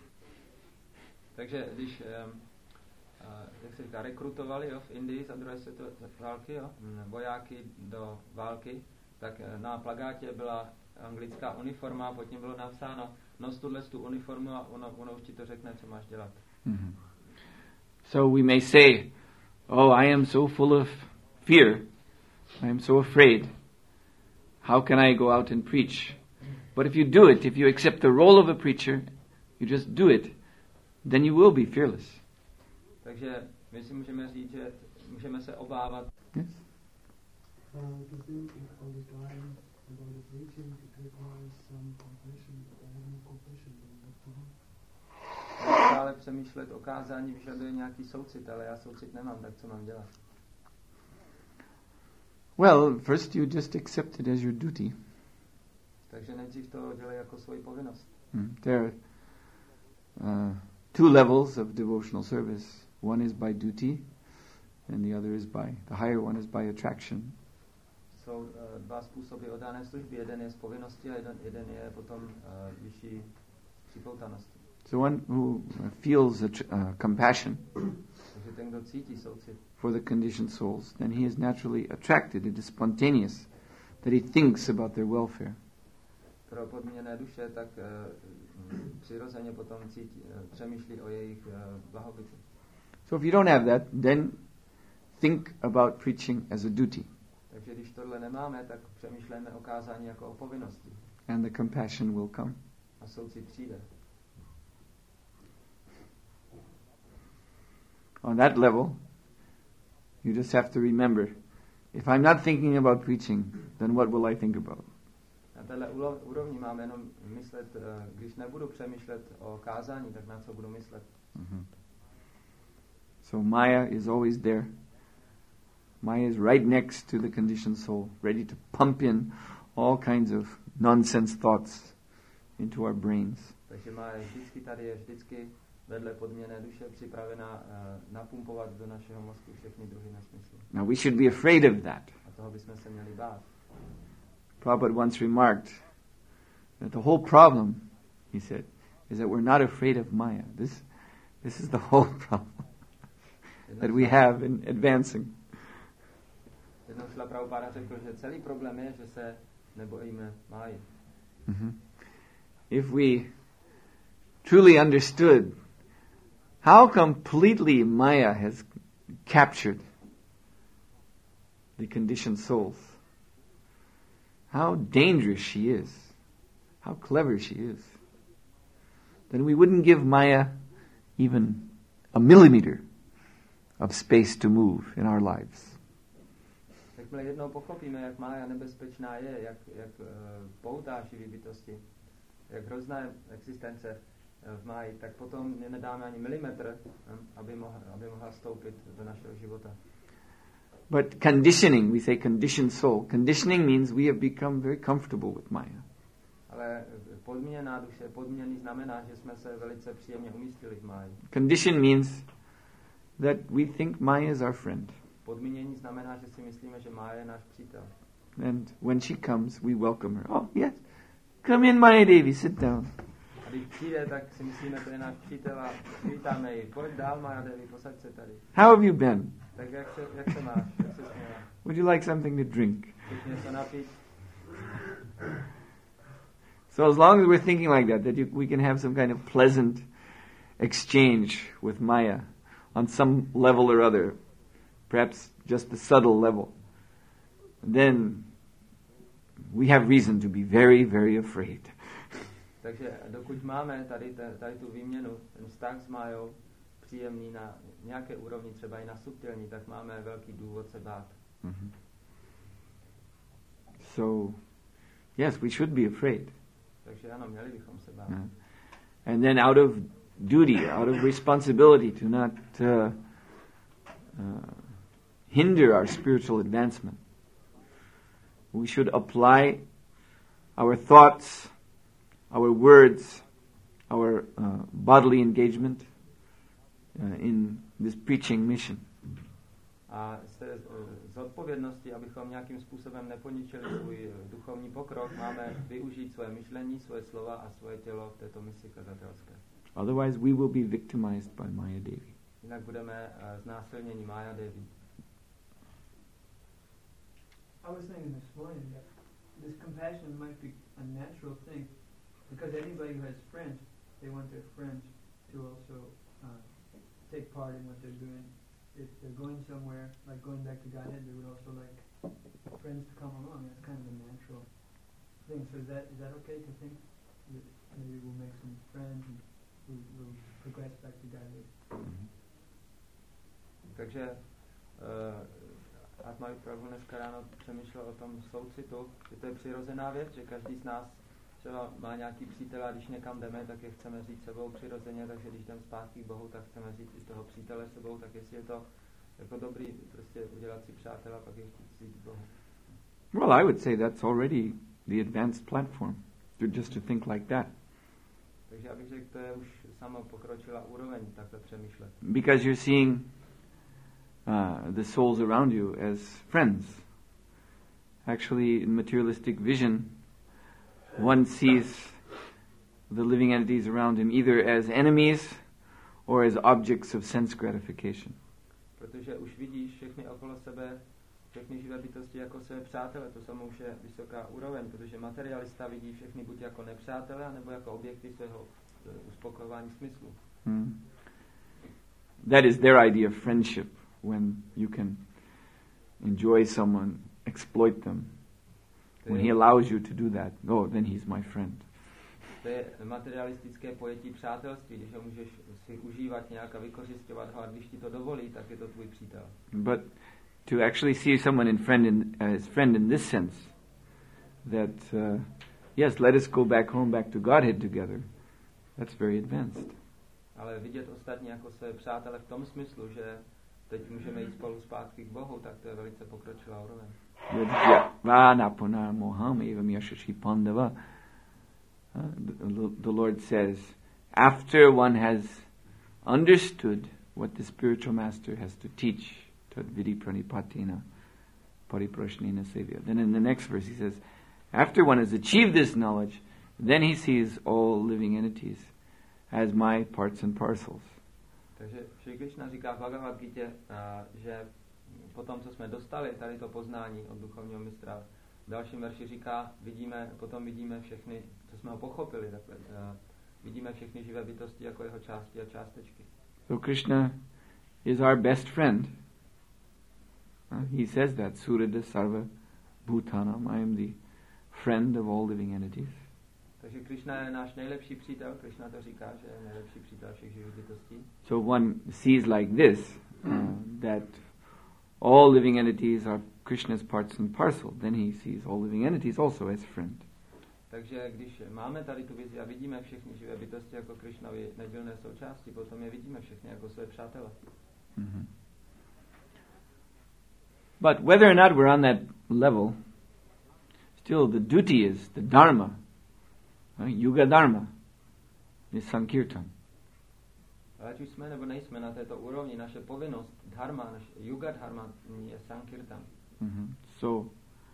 Takže když jak se říká, rekrutovali v Indii za druhé světové války, vojáky do války, tak na plakátě byla anglická uniforma a pod tím bylo napsáno: nos tu uniformu a ono už ti to řekne, co máš dělat. Mm-hmm. So we may say, "Oh, I am so full of fear. I am so afraid. How can I go out and preach?" But if you do it, if you accept the role of a preacher, you just do it, then you will be fearless. Takže my si můžeme říct, že můžeme se obávat. Yes. Ale přemýšlet o kázání vyžaduje nějaký soucit, ale já soucit nemám, tak co mám dělat? Well, first you just accept it as your duty. Takže nejdřív to dělej jako svoji povinnost. There are two levels of devotional service. One is by duty, and the other is the higher one is by attraction. Jsou dva způsoby oddané služby. Jeden je z povinnosti a jeden je potom vyšší připoutanosti. So one who feels compassion Takže ten, kdo cítí soucit for the conditioned souls, then he is naturally attracted. It is spontaneous that he thinks about their welfare. Pro podmíněné duše, tak přirozeně potom přemýšlí o jejich blahobytu. So if you don't have that, then think about preaching as a duty. Takže když tohle nemáme, tak přemýšlíme o kázání jako o povinnosti. And the compassion will come. A soucit přijde. On that level, you just have to remember, if I'm not thinking about preaching, then what will I think about? Na téhle úrovni mám jenom myslet, když nebudu přemýšlet o kázání, tak na co budu myslet? Mm-hmm. So Maya is always there. Maya is right next to the conditioned soul, ready to pump in all kinds of nonsense thoughts into our brains. Takže Maya vždycky tady je, vždycky vedle podměněné duše připravená napumpovat do našeho mozku všechny druhy nesmyslu. Now we should be afraid of that. A toho bychom se měli bát. Prabhupada once remarked that the whole problem, he said, is that we're not afraid of Maya. This is the whole problem that we have in advancing. Jednou šla Prabhupada řekl, že celý problém je, že se nebojíme Máji. Mm-hmm. If we truly understood how completely Maya has captured the conditioned souls, how dangerous she is, how clever she is, then we wouldn't give Maya even a millimeter of space to move in our lives. Jakmile jednou pochopíme, jak Mája nebezpečná je, jak poutá živý bytosti, jak hrozná je existence v Máji, tak potom nedáme ani milimetr, aby mohla vstoupit do našeho života. But conditioning, we say conditioned soul. Conditioning means we have become very comfortable with Maya. Ale podmíněná duše, podmíněný znamená, že jsme se velice příjemně umístili v Máji. Condition means that we think Maya is our friend. Podmínění znamená, že si myslíme, že Mája je náš přítel. And when she comes, we welcome her. Oh, yes. Come in, Maya Devi, sit down. A když přijde, tak si myslíme, to je náš přítel a vítáme ji. Pojď dál, Maya Devi, posaď se tady. How have you been? Tak jak se máš? Jak se směla? Would you like something to drink? Chceš něco napít? So as long as we're thinking like that we can have some kind of pleasant exchange with Maya on some level or other, perhaps just a subtle level, then we have reason to be very, very afraid. Takže dokud máme tady tu výměnu, ten vztah s Májou, příjemný na nějaké úrovni, třeba i na subtilní, tak máme velký důvod se bát. Mm-hmm. So, yes, we should be afraid. Takže ano, měli bychom se bát. Yeah. And then out of duty, out of responsibility to not hinder our spiritual advancement, we should apply our thoughts, our words, our bodily engagement in this preaching mission. A z odpovědnosti, abychom nějakým způsobem neponičili svůj duchovní pokrok, máme využít své myšlení, svoje slova a svoje tělo v této misi kazatelské. Otherwise we will be victimized by Maya Devi. Jinak budeme znásilněni Maya Devi. I was thinking this morning that this compassion might be a natural thing, because anybody who has friends, they want their friends to also take part in what they're doing. If they're going somewhere, like going back to Godhead, they would also like friends to come along. That's kind of a natural thing. So is that okay to think that maybe we'll make some friends and we'll progress back to Godhead? Mm-hmm. Takže Atma Prabhu dneska ráno přemýšlel o tom soucitu, že to je přirozená věc, že každý z nás třeba má nějaký přítel a když někam jdeme, tak je chceme říct sebou přirozeně, takže když jdeme zpátky k Bohu, tak chceme říct i toho přítele sebou, tak jestli je to jako dobrý prostě udělat si přátela, pak je chtít říct k Bohu. Well, I would say that's already the advanced platform, just to think like that. Takže já bych řekl, to je už samo pokročilá úroveň takhle přemýšlet. Because you're seeing the souls around you as friends. Actually, in materialistic vision, one sees the living entities around him either as enemies or as objects of sense gratification. Protože už vidíš všechny okolo sebe, všechny živé bytosti jako své přátele, to samo už je vysoká úroveň, protože materialista vidí všechny buď jako nepřátele, nebo jako objekty svého uspokojování smyslu. That is their idea of friendship, when you can enjoy someone, exploit them. When he allows you to do that, then he's my friend. To je materialistické pojetí přátelství, když ho můžeš si užívat nějak a vykořisťovat ho, a když ti to dovolí, tak je to tvůj přítel. But to actually see someone as friend in this sense, that yes, let us go back home, back to Godhead together, that's very advanced. Ale vidět ostatní jako své přátele v tom smyslu, že teď můžeme jít spolu zpátky k Bohu, tak to je velice pokročilá úroveň. The Lord says, after one has understood what the spiritual master has to teach, tad vidi pranipatina pariprashnena sevya. Then in the next verse he says, after one has achieved this knowledge, then he sees all living entities as my parts and parcels. Takže Šri Krishna říká v Bhagavad Gita, že potom, co jsme dostali tady to poznání od duchovního mistra, v dalším verši říká, potom vidíme všechny, co jsme ho pochopili, takhle, vidíme všechny živé bytosti jako jeho části a částečky. So Krishna is our best friend. He says that, Surada Sarva Bhutanam, I am the friend of all living entities. Takže Krishna je náš nejlepší přítel, Krishna to říká, že je nejlepší přítel všech živých bytostí. So one sees like this, that all living entities are Krishna's parts and parcel, then he sees all living entities also as friend. Takže když máme tady tu vizi a vidíme všechny živé bytosti jako Krishnovy nedílné součásti, potom je vidíme všechny jako své přátele. Mm-hmm. But whether or not we're on that level, still the duty is, the dharma, Yuga Dharma, is Sankirtan. Ale ať už jsme nebo nejsme na této úrovni, naše povinnost, dharma, naše Yuga Dharma je Sankirtan. Mm-hmm. So,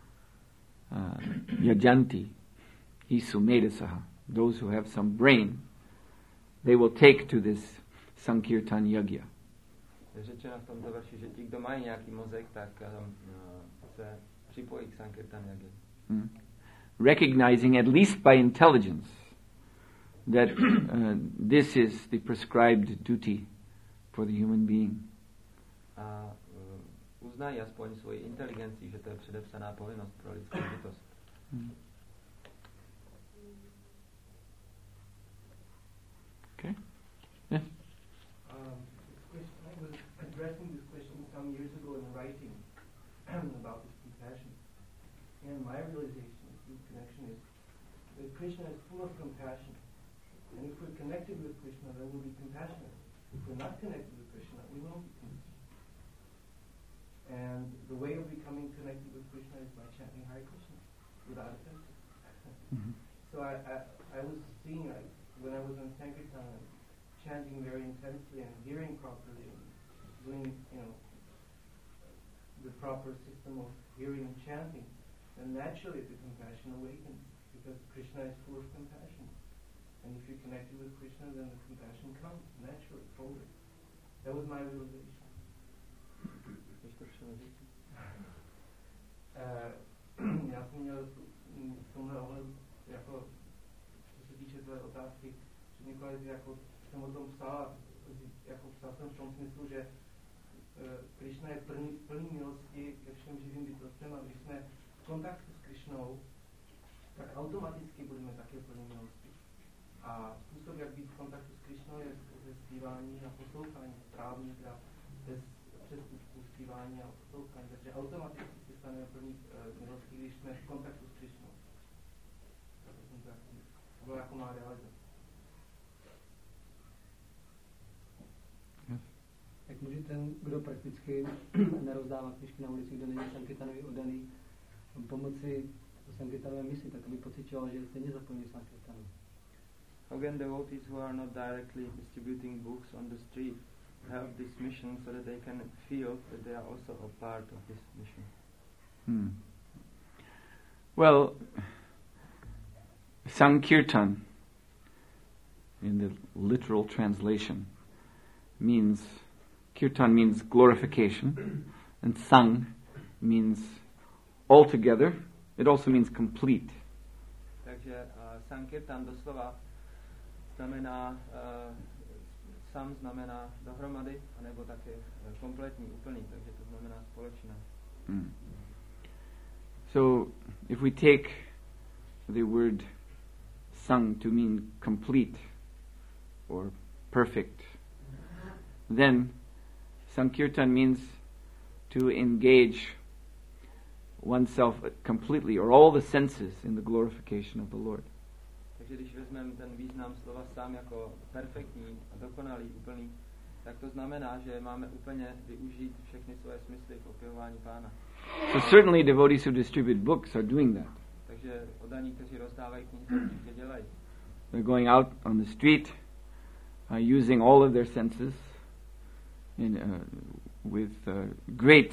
Yajanti, Isumedasaha, those who have some brain, they will take to this Sankirtan Yagya. Je řečeno v tomto verši, že ti, kdo mají nějaký mozek, tak se připojí k Sankirtan Yagya. Recognizing at least by intelligence that this is the prescribed duty for the human being. A uznají aspoň svoji inteligenci, že to je předepsaná povinnost pro lidskou bytost. Okay. Yes. compassionate. If we're not connected with Krishna, we won't be compassionate. And the way of becoming connected with Krishna is by chanting Hare Krishna without offense. So I was seeing, like, when I was in Sankirtan, chanting very intensely and hearing properly, and doing, the proper system of hearing and chanting, then naturally the compassion awakens, because Krishna is full of compassion. And if you're connected with Krishna, then the compassion comes naturally forward. That was my realization. Já jsem měl v tomhle ohledu, jako, co se týče tvé otázky, před několika lety, jako jsem o tom psal, jako psal jsem v tom smyslu, že Krishna je plný milosti ke všem živým bytostem, a když jsme v kontaktu s Krishnou, tak automaticky budeme také plní milosti. A způsob, jak být v kontaktu s Krishnou, je ze zpívání a poslouchání, správný, bez přestupků zpívání a poslouchání. Takže automaticky se staneme plní milosti, když jsme v kontaktu s Krishnou. To byla jako má realizace. Jak může ten, kdo prakticky nerozdává knížky na ulici, kdo není Sankirtanovi oddaný, pomoci Sankirtanové misi, tak aby pocitoval, že je stejně zapojený Sankirtanu? How can devotees who are not directly distributing books on the street help this mission so that they can feel that they are also a part of this mission? Well, Sankirtan, in the literal translation, Kirtan means glorification, and Sang means altogether. It also means complete. Takže Sankirtan doslova znamená, sam znamená dohromady, anebo také kompletní, úplný, takže to znamená společné. So, if we take the word Sang to mean complete or perfect, then Sankirtan means to engage oneself completely, or all the senses, in the glorification of the Lord. Takže když vezmeme ten význam slova sám jako perfektní a dokonalý, úplný, tak to znamená, že máme úplně využít všechny svoje smysly v opěvování Pána. So certainly devotees who distribute books are doing that. Takže oddaní, kteří rozdávají knihy, to určitě dělají. They're going out on the street, using all of their senses, with great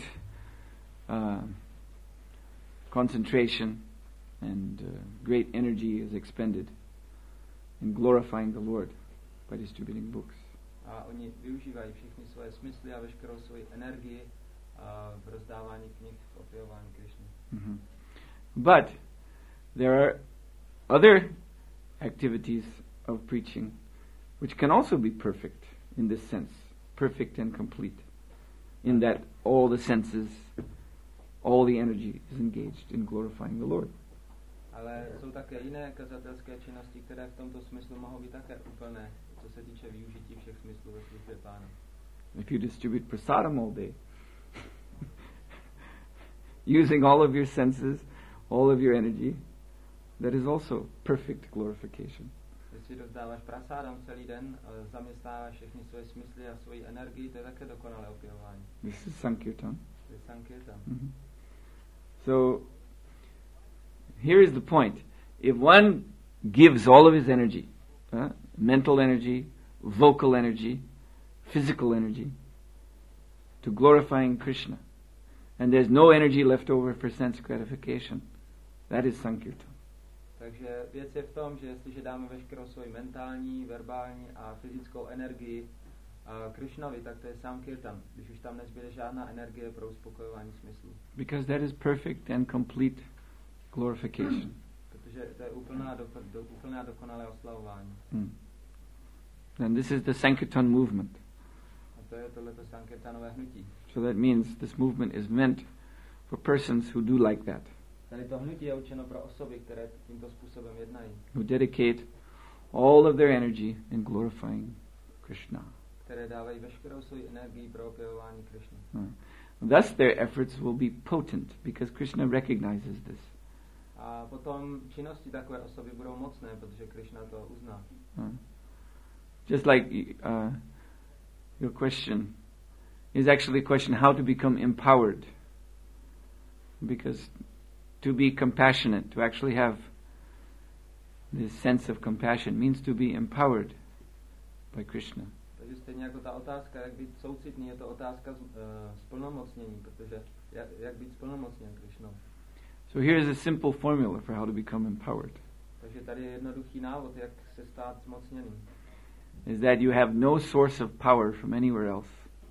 concentration, and great energy is expended in glorifying the Lord by distributing books. A oni využívají všechny svoje smysly a veškerou svoji energii v rozdávání knih, v opěvování Krišny. But there are other activities of preaching which can also be perfect in this sense, perfect and complete, in that all the senses, all the energy is engaged in glorifying the Lord. Ale jsou také jiné kazatelské činnosti, které v tomto smyslu mohou být také úplné, co se týče využití všech smyslů ve službě Pána. If you distribute prasadam all day, using all of your senses, all of your energy, that is also perfect glorification. Jestli rozdáváš prasádam celý den, zaměstnáváš všechny svoje smysly a svoji energii, to je také dokonalé opěvování. This is Sankirtan. To je Sankirtan. So, here is the point. If one gives all of his energy, mental energy, vocal energy, physical energy, to glorifying Krishna, and there's no energy left over for sense gratification, that is Sankirtan. Takže věc je v tom, že jestliže dáme veškerou svoji mentální, verbální a fyzickou energii Krishnovi, tak to je Sankirtan, když už tam nezbyde žádná energie pro uspokojování smyslu. Because that is perfect and complete glorification. Protože to je úplné a dokonalé oslavování. And this is the Sankirtan movement. A to je tohleto Sankirtanové hnutí. So that means this movement is meant for persons who do like that. Tady to hnutí je určeno pro osoby, které tímto způsobem jednají. Who dedicate all of their energy in glorifying Krishna. Které dávají veškerou svou energii pro opěvování Krishny. Thus their efforts will be potent, because Krishna recognizes this. A potom činnosti takové osoby budou mocné, protože Krishna to uzná. Just like your question is actually a question how to become empowered. Because to be compassionate, to actually have this sense of compassion means to be empowered by Krishna. Takže stejně jako ta otázka, jak být soucitný, je to otázka splnomocnění, protože jak být splnomocněn Krishnou. So here is a simple formula for how to become empowered. Takže tady je jednoduchý návod, jak se stát zmocněným. Is that you have no source of power from anywhere else.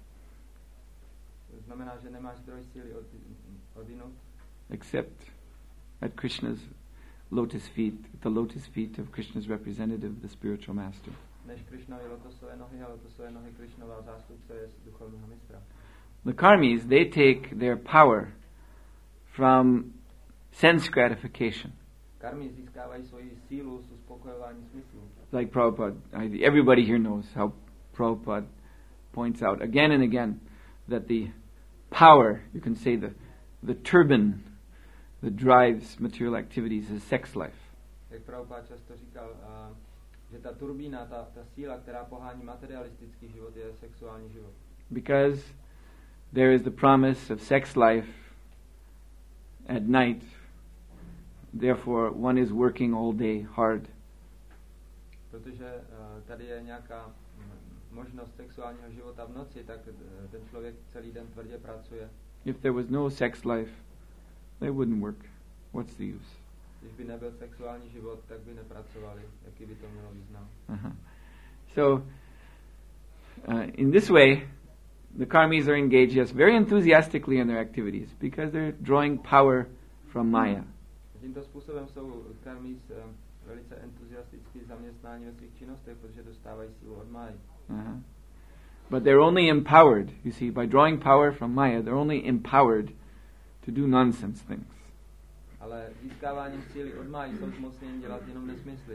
To znamená, že nemáš zdroj síly od jinut. Except at Krishna's lotus feet, the lotus feet of Krishna's representative, the spiritual master. Než Krishnovi lotosové nohy a lotosové nohy Krishnova zástupce je duchovního mistra. The karmis, they take their power from sense gratification. Karmi získávají svoji sílu z uspokojování smyslů. Like Prabhupada, everybody here knows how Prabhupada points out again and again that the power, you can say the turbine that drives material activities is sex life. Jak Prabhupada často říkal, že ta turbína, ta síla, která pohání materialistický život, je sexuální život. Because there is the promise of sex life at night, therefore one is working all day hard. Protože tady je nějaká možnost sexuálního života v noci, tak ten člověk celý den tvrdě pracuje. If there was no sex life, they wouldn't work. What's the use? Když by nebyl sexuální život, tak by nepracovali. Jaký by to mělo význam? So, in this way, the karmis are engaged, yes, very enthusiastically in their activities because they're drawing power from Maya. Tímto způsobem jsou karmis velice entuziasticky zaměstnáni ve svých činnostech, protože dostávají sílu od Maji. But they're only empowered, you see, by drawing power from Maya, they're only empowered to do nonsense things. Ale získáváním síly od Maji jsou zmocněni dělat jenom nesmysly.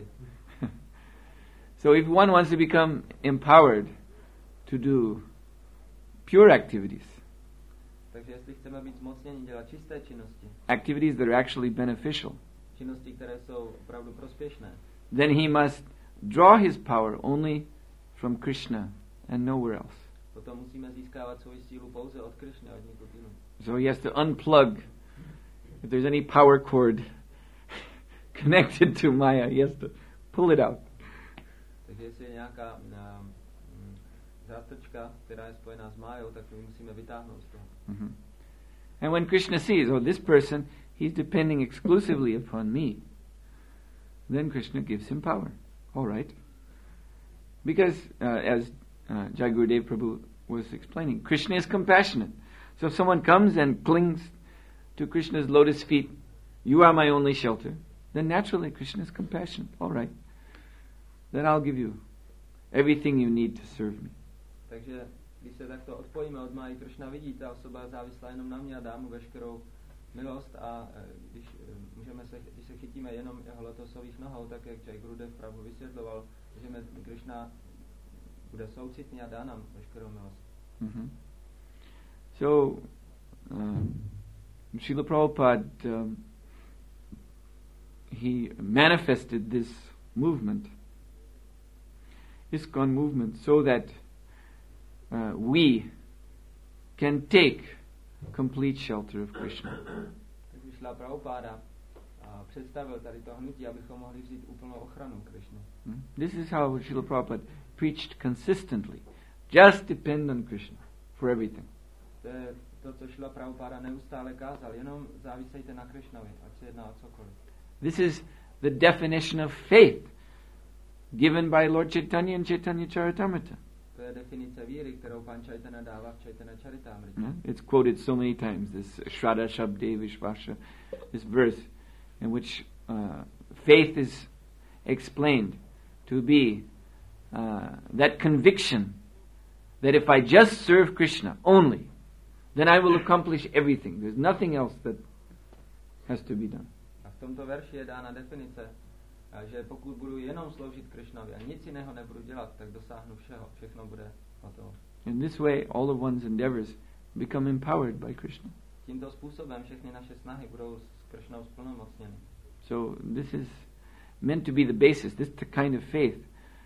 So if one wants to become empowered to do pure activities, takže jestli chceme být zmocněni dělat čisté činnosti, activities that are actually beneficial, činnosti, které jsou opravdu prospěšné, then he must draw his power only from Krishna and nowhere else. potom musíme získávat svoji sílu pouze od Krishny, od nikud jinut. So he has to unplug. If there's any power cord connected to Maya, he has to pull it out. Takže jestli je nějaká zástrčka, která je spojená s Májou, tak my musíme vytáhnout z toho. Mm-hmm. And when Krishna sees, oh, this person, he's depending exclusively upon me, then Krishna gives him power. All right. Because, as Jai Gurudev Prabhu was explaining, Krishna is compassionate. So if someone comes and clings to Krishna's lotus feet, you are my only shelter, then naturally Krishna is compassionate. All right. Then I'll give you everything you need to serve me. Takže když se takto odpojíme od Máji, Krishna vidí, ta osoba je závislá jenom na mě a dá mu veškerou milost a když se chytíme jenom jeho lotosových nohou, tak jak Jai Gurudev Prabhu vysvětloval, že Krishna bude soucitný a dá nám veškerou milost. Mm-hmm. So, Srila Prabhupada, he manifested this movement, ISKCON movement, so that we can take complete shelter of Krishna. Takže Srila Prabhupada představil tady to hnutí, abychom mohli vzít úplnou ochranu Krishny. This is how Srila Prabhupada preached consistently. Just depend on Krishna for everything. To je to, co Srila Prabhupada neustále kázal, jenom závisejte na Krishnovi, ať se jedná o cokoliv. This is the definition of faith given by Lord Chaitanya and Chaitanya Charitamrita. To je definice víry, kterou Pan Chaitanya dává v Chaitanya Charitamrita. It's quoted so many times, this Shraddha Shabde Vishvasha, this verse in which faith is explained to be that conviction that if I just serve Krishna only, then I will accomplish everything. There's nothing else that has to be done. A v tomto verši je dána definice, že pokud budu jenom sloužit Krishnovi a nic jiného nebudu dělat, tak dosáhnu všeho. Všechno bude hotovo. In this way, all of one's endeavors become empowered by Krishna. Tímto způsobem všechny naše snahy budou s Krishnou splnomocněny. So this is meant to be the basis. This is the kind of faith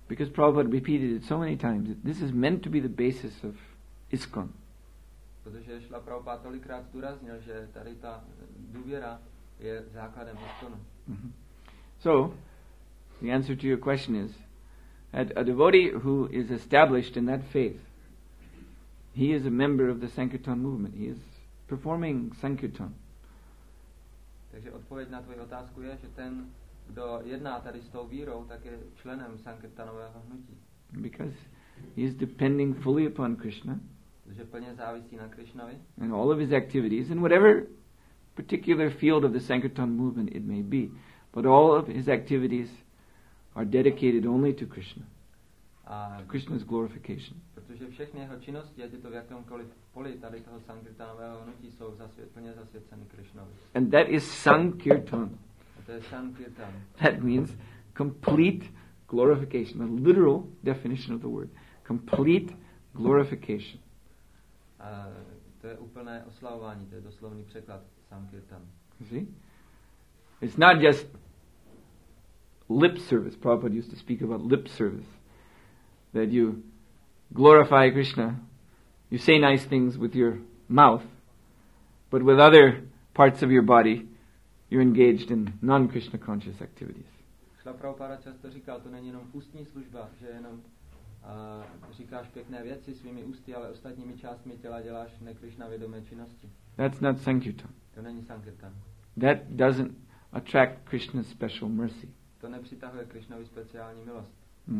Because Prabhupada repeated it so many times. This is meant to be the basis of ISKCON. Protože Šla Prabhupád tolikrát zdůraznil, že tady ta důvěra je základem ISKCONu. Mm-hmm. So, the answer to your question is that a devotee who is established in that faith, he is a member of the Sankirtan movement. He is performing Sankirtan. Takže odpověď na tvoji otázku je, že ten, kdo jedná tady s tou vírou, tak je členem Sankirtanového hnutí. Because he is depending fully upon Krishna. Protože plně závisí na Krishnovi. And all of his activities, in whatever particular field of the Sankirtan movement it may be, but all of his activities are dedicated only to Krishna. To Krishna's glorification. Protože všechny jeho činnosti, ať je to v jakémkoliv poli tady toho Sankirtanového hnutí, jsou plně zasvěceny Krishnovi. And that is Sankirtan. A to je Sankirtan. That means complete glorification. A literal definition of the word. Complete glorification. A to je úplné oslavování, to je doslovný překlad Sankirtan. You see? It's not just lip service. Prabhupada used to speak about lip service. That you glorify Krishna. You say nice things with your mouth, but with other parts of your body, you're engaged in non-Krishna conscious activities. Šla Prabhupada často říkal, to není jenom ústní služba, že jenom říkáš pěkné věci svými ústy, ale ostatními částmi těla děláš neKrishna vědomé činnosti. That's not Sankirtan. To není Sankirtan. That doesn't attract Krishna's special mercy. To nepřitahuje Krishnovi speciální milost.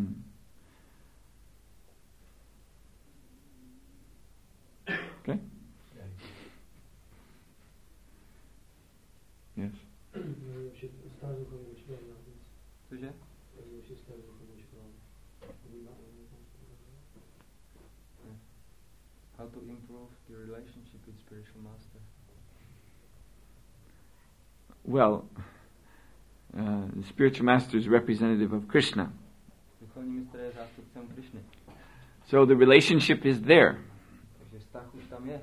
Okay? Yes. Cože? How to improve the relationship with spiritual master? Well, the spiritual master is representative of Krishna. Duchovní mistr je zástupcem Krishny. So the relationship is there. Takže vztah už tam je.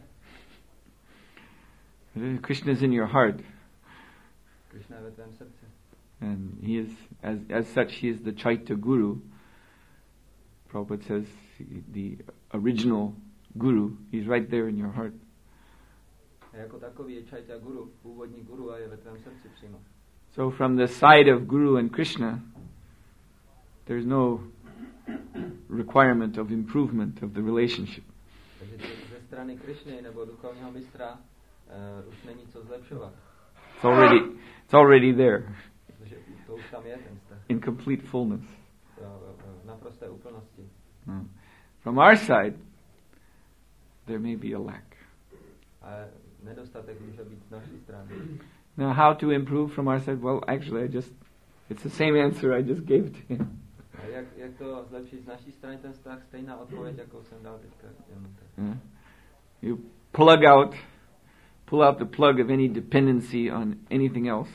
Krishna is in your heart. Krishna je ve tvém srdci. And he is, as such, he is the Chaitya Guru. Prabhupada says the original Guru. He's right there in your heart. A jako takový je Chaitya Guru, původní guru, a je ve tvém srdci přímo. So from the side of Guru and Krishna, there's no requirement of improvement of the relationship. Takže ze strany Krishny nebo duchovního mistra už není co zlepšovat. It's already there. Protože to už tam je ten vztah. In complete fullness. V naprosté úplnosti. No. From our side, there may be a lack. A nedostatek může být z naší strany. Now, how to improve from our side? Well, actually, it's the same answer I just gave to him. A jak to zlepšit z naší strany ten vztah? Stejná odpověď, jakou jsem dal teďka. You pull out the plug of any dependency on anything else.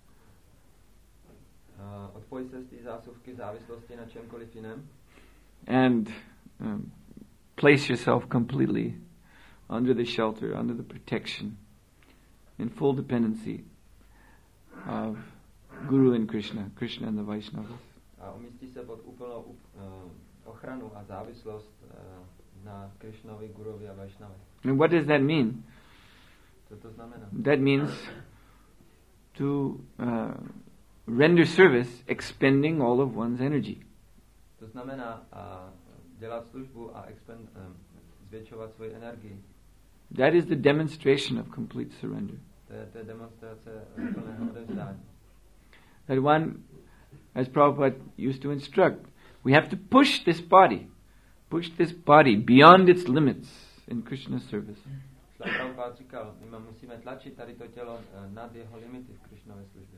Odpoj se z té zásuvky závislosti na čemkoliv jiném. And place yourself completely under the shelter, under the protection, in full dependency of Guru and Krishna and the Vaishnavas. A umístí se pod úplnou ochranu a závislost na Krishnovi, Guruvi a Vaishnavi. And what does that mean? Co to znamená? That means to render service expending all of one's energy. To znamená dělat službu a zvětšovat svoji energii. That is the demonstration of complete surrender. To je demonstrace plného odevzdání. That one, as Prabhupada used to instruct, we have to push this body beyond its limits in Krishna's service. Prabhupada říkal, my musíme tlačit tady to tělo nad jeho limity v Krishnově službě.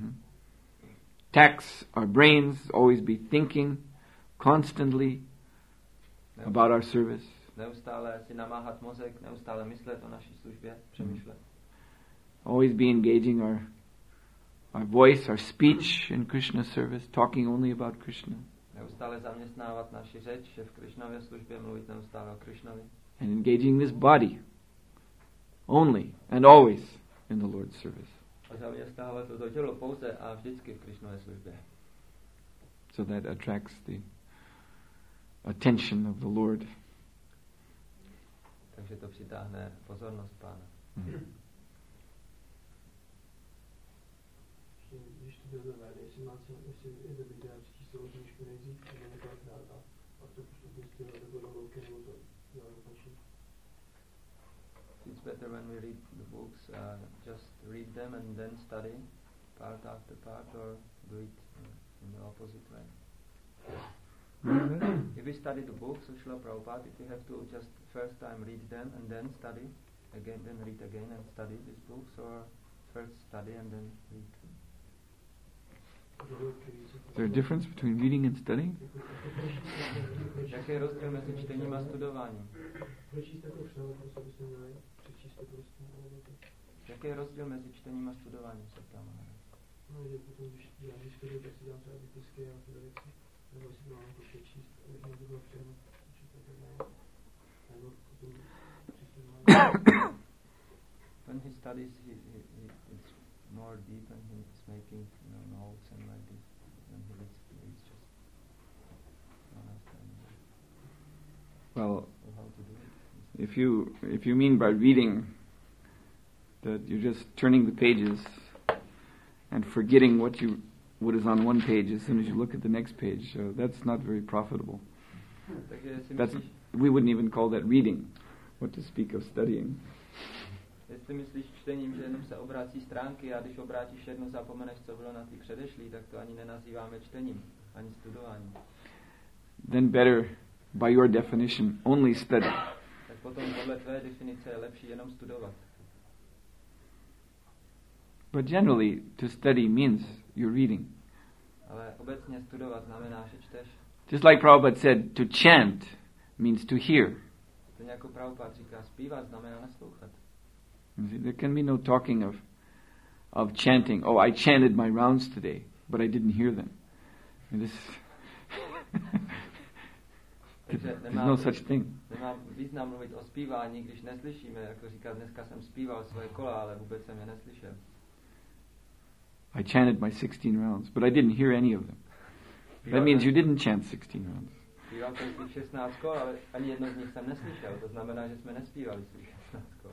Tax our brains, always be thinking constantly about our service. Neustále si namáhat mozek, neustále myslet o naší službě, přemýšlet. Always be engaging our voice, our speech in Krishna's service, talking only about Krishna. Neustále zaměstnávat naši řeč, že v Krishnově službě mluvit neustále o Krishnovi. And engaging this body only and always in the Lord's service. A zaměstnávat toto tělo pouze a vždycky v Krishnově službě. So that attracts the attention of the Lord. Takže to přitáhne pozornost Pána. Když to děláme, jestli je dobrý dát číst celou knížku nejdřív, nebo několikrát a pak to postupně stěhovat nebo do hloubky, nebo to dělat opačně. It's better when we read the books, just read them and then study part after part, or do it in the opposite way. If we study the books of Srila Prabhupada, if we have to just first time read them and then study again, then read again and study these books, or first study and then read. Is there a difference between reading and studying? Jaký je rozdíl mezi čtením a studováním? Jaký je rozdíl mezi čtením a studováním, se ptám. No, že potom, když děláš studium, tak si dělám třeba vypisky a tyhle věci. Nebo si to mám přečíst, aby to bylo všechno. Nebo potom when he studies, it's more deep and he's making notes and like this. When he reads just understand Well, how to do it. if you mean by reading that you're just turning the pages and forgetting what is on one page as soon as you look at the next page, that's not very profitable. We wouldn't even call that reading. What to speak of studying? Jestli myslíš čtením, že jenom se obrací stránky a když obrátíš jedno, zapomeneš, co bylo na ty předešlý, tak to ani nenazýváme čtením, ani studováním. Then better, by your definition, only study. Tak potom podle tvé definice je lepší jenom studovat. But generally, to study means you're reading. Ale obecně studovat znamená, že čteš. Just like Prabhupada said, to chant means to hear. Stejně jako Prabhupada říká, zpívat znamená naslouchat. There can be no talking of chanting. Oh, I chanted my rounds today, but I didn't hear them. There's no such thing. Nemá význam mluvit o zpívání, když neslyšíme, jako říkat, dneska jsem zpíval svoje kola, ale vůbec jsem je neslyšel. I chanted my 16 rounds, but I didn't hear any of them. That means you didn't chant 16 rounds. Zpíval jsem svých 16 kol, ale ani jedno z nich jsem neslyšel. To znamená, že jsme nespívali svých 16 kol.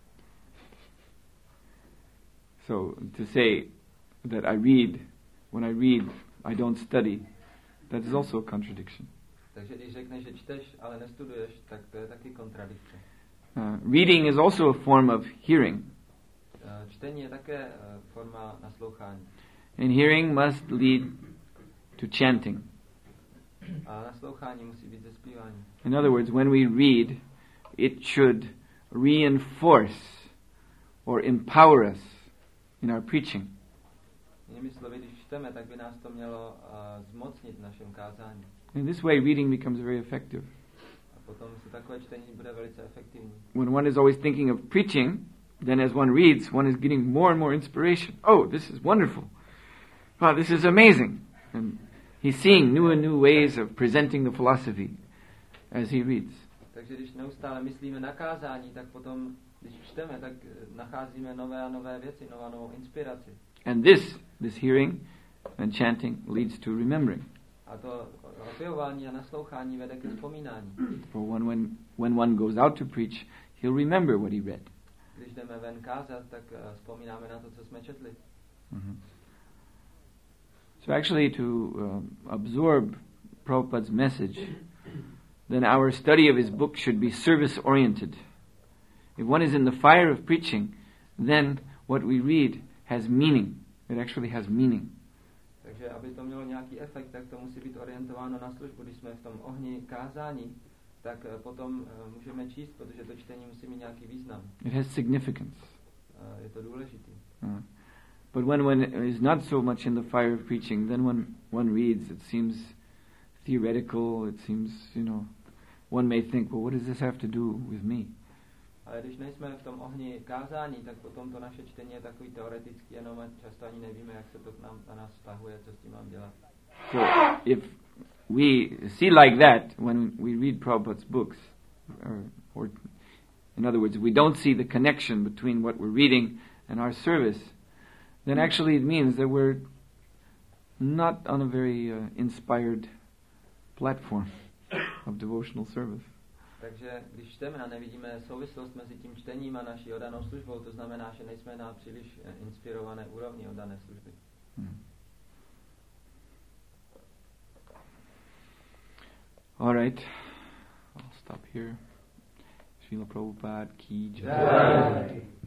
So to say that when I read, I don't study, that is also a contradiction. Takže když řekneš, že čteš, ale nestuduješ, tak to je taky kontradikce. Reading is also a form of hearing. Čtení je také forma naslouchání. And hearing must lead to chanting. A naslouchání musí být ze zpívání. In other words, when we read, it should reinforce or empower us in our preaching. Jinými slovy, když čteme, tak by nás to mělo zmocnit v našem kázání. In this way, reading becomes very effective. A potom se takové čtení bude velice efektivní. When one is always thinking of preaching, then as one reads, one is getting more and more inspiration. Oh, this is wonderful. Wow, this is amazing. And he's seeing new and new ways of presenting the philosophy as he reads. Takže když neustále myslíme na kázání, tak potom, když čteme, tak nacházíme nové a nové věci, novou inspiraci. And this hearing and chanting leads to remembering. A to opěvování a naslouchání vede ke vzpomínání. For when one goes out to preach, he'll remember what he read. Když jdeme ven kázat, tak vzpomínáme na to, co jsme četli. Mm-hmm. So actually to absorb Prabhupada's message, then our study of his book should be service-oriented. If one is in the fire of preaching, then what we read has meaning. It actually has meaning. Takže aby to mělo nějaký efekt, tak to musí být orientováno na službu. Když jsme v tom ohni kázání, tak potom můžeme číst, protože to čtení musí mít nějaký význam. It has significance. Je to důležitý. But when one is not so much in the fire of preaching, then when one reads, it seems theoretical, it seems, one may think, well, what does this have to do with me? Ale když nejsme v tom ohni kázání, tak potom to naše čtení je takový teoretický, jenom často ani nevíme, jak se to na nás vztahuje, co s tím mám dělat. So if we see like that when we read Prabhupada's books, or in other words, we don't see the connection between what we're reading and our service, then actually it means that we're not on a very inspired platform. of devotional service. Takže když čteme a nevidíme souvislost mezi tím čtením a naší oddanou službou, to znamená, že nejsme na příliš inspirované úrovni oddané služby. All right, I'll stop here. Srila Prabhupada ki jai.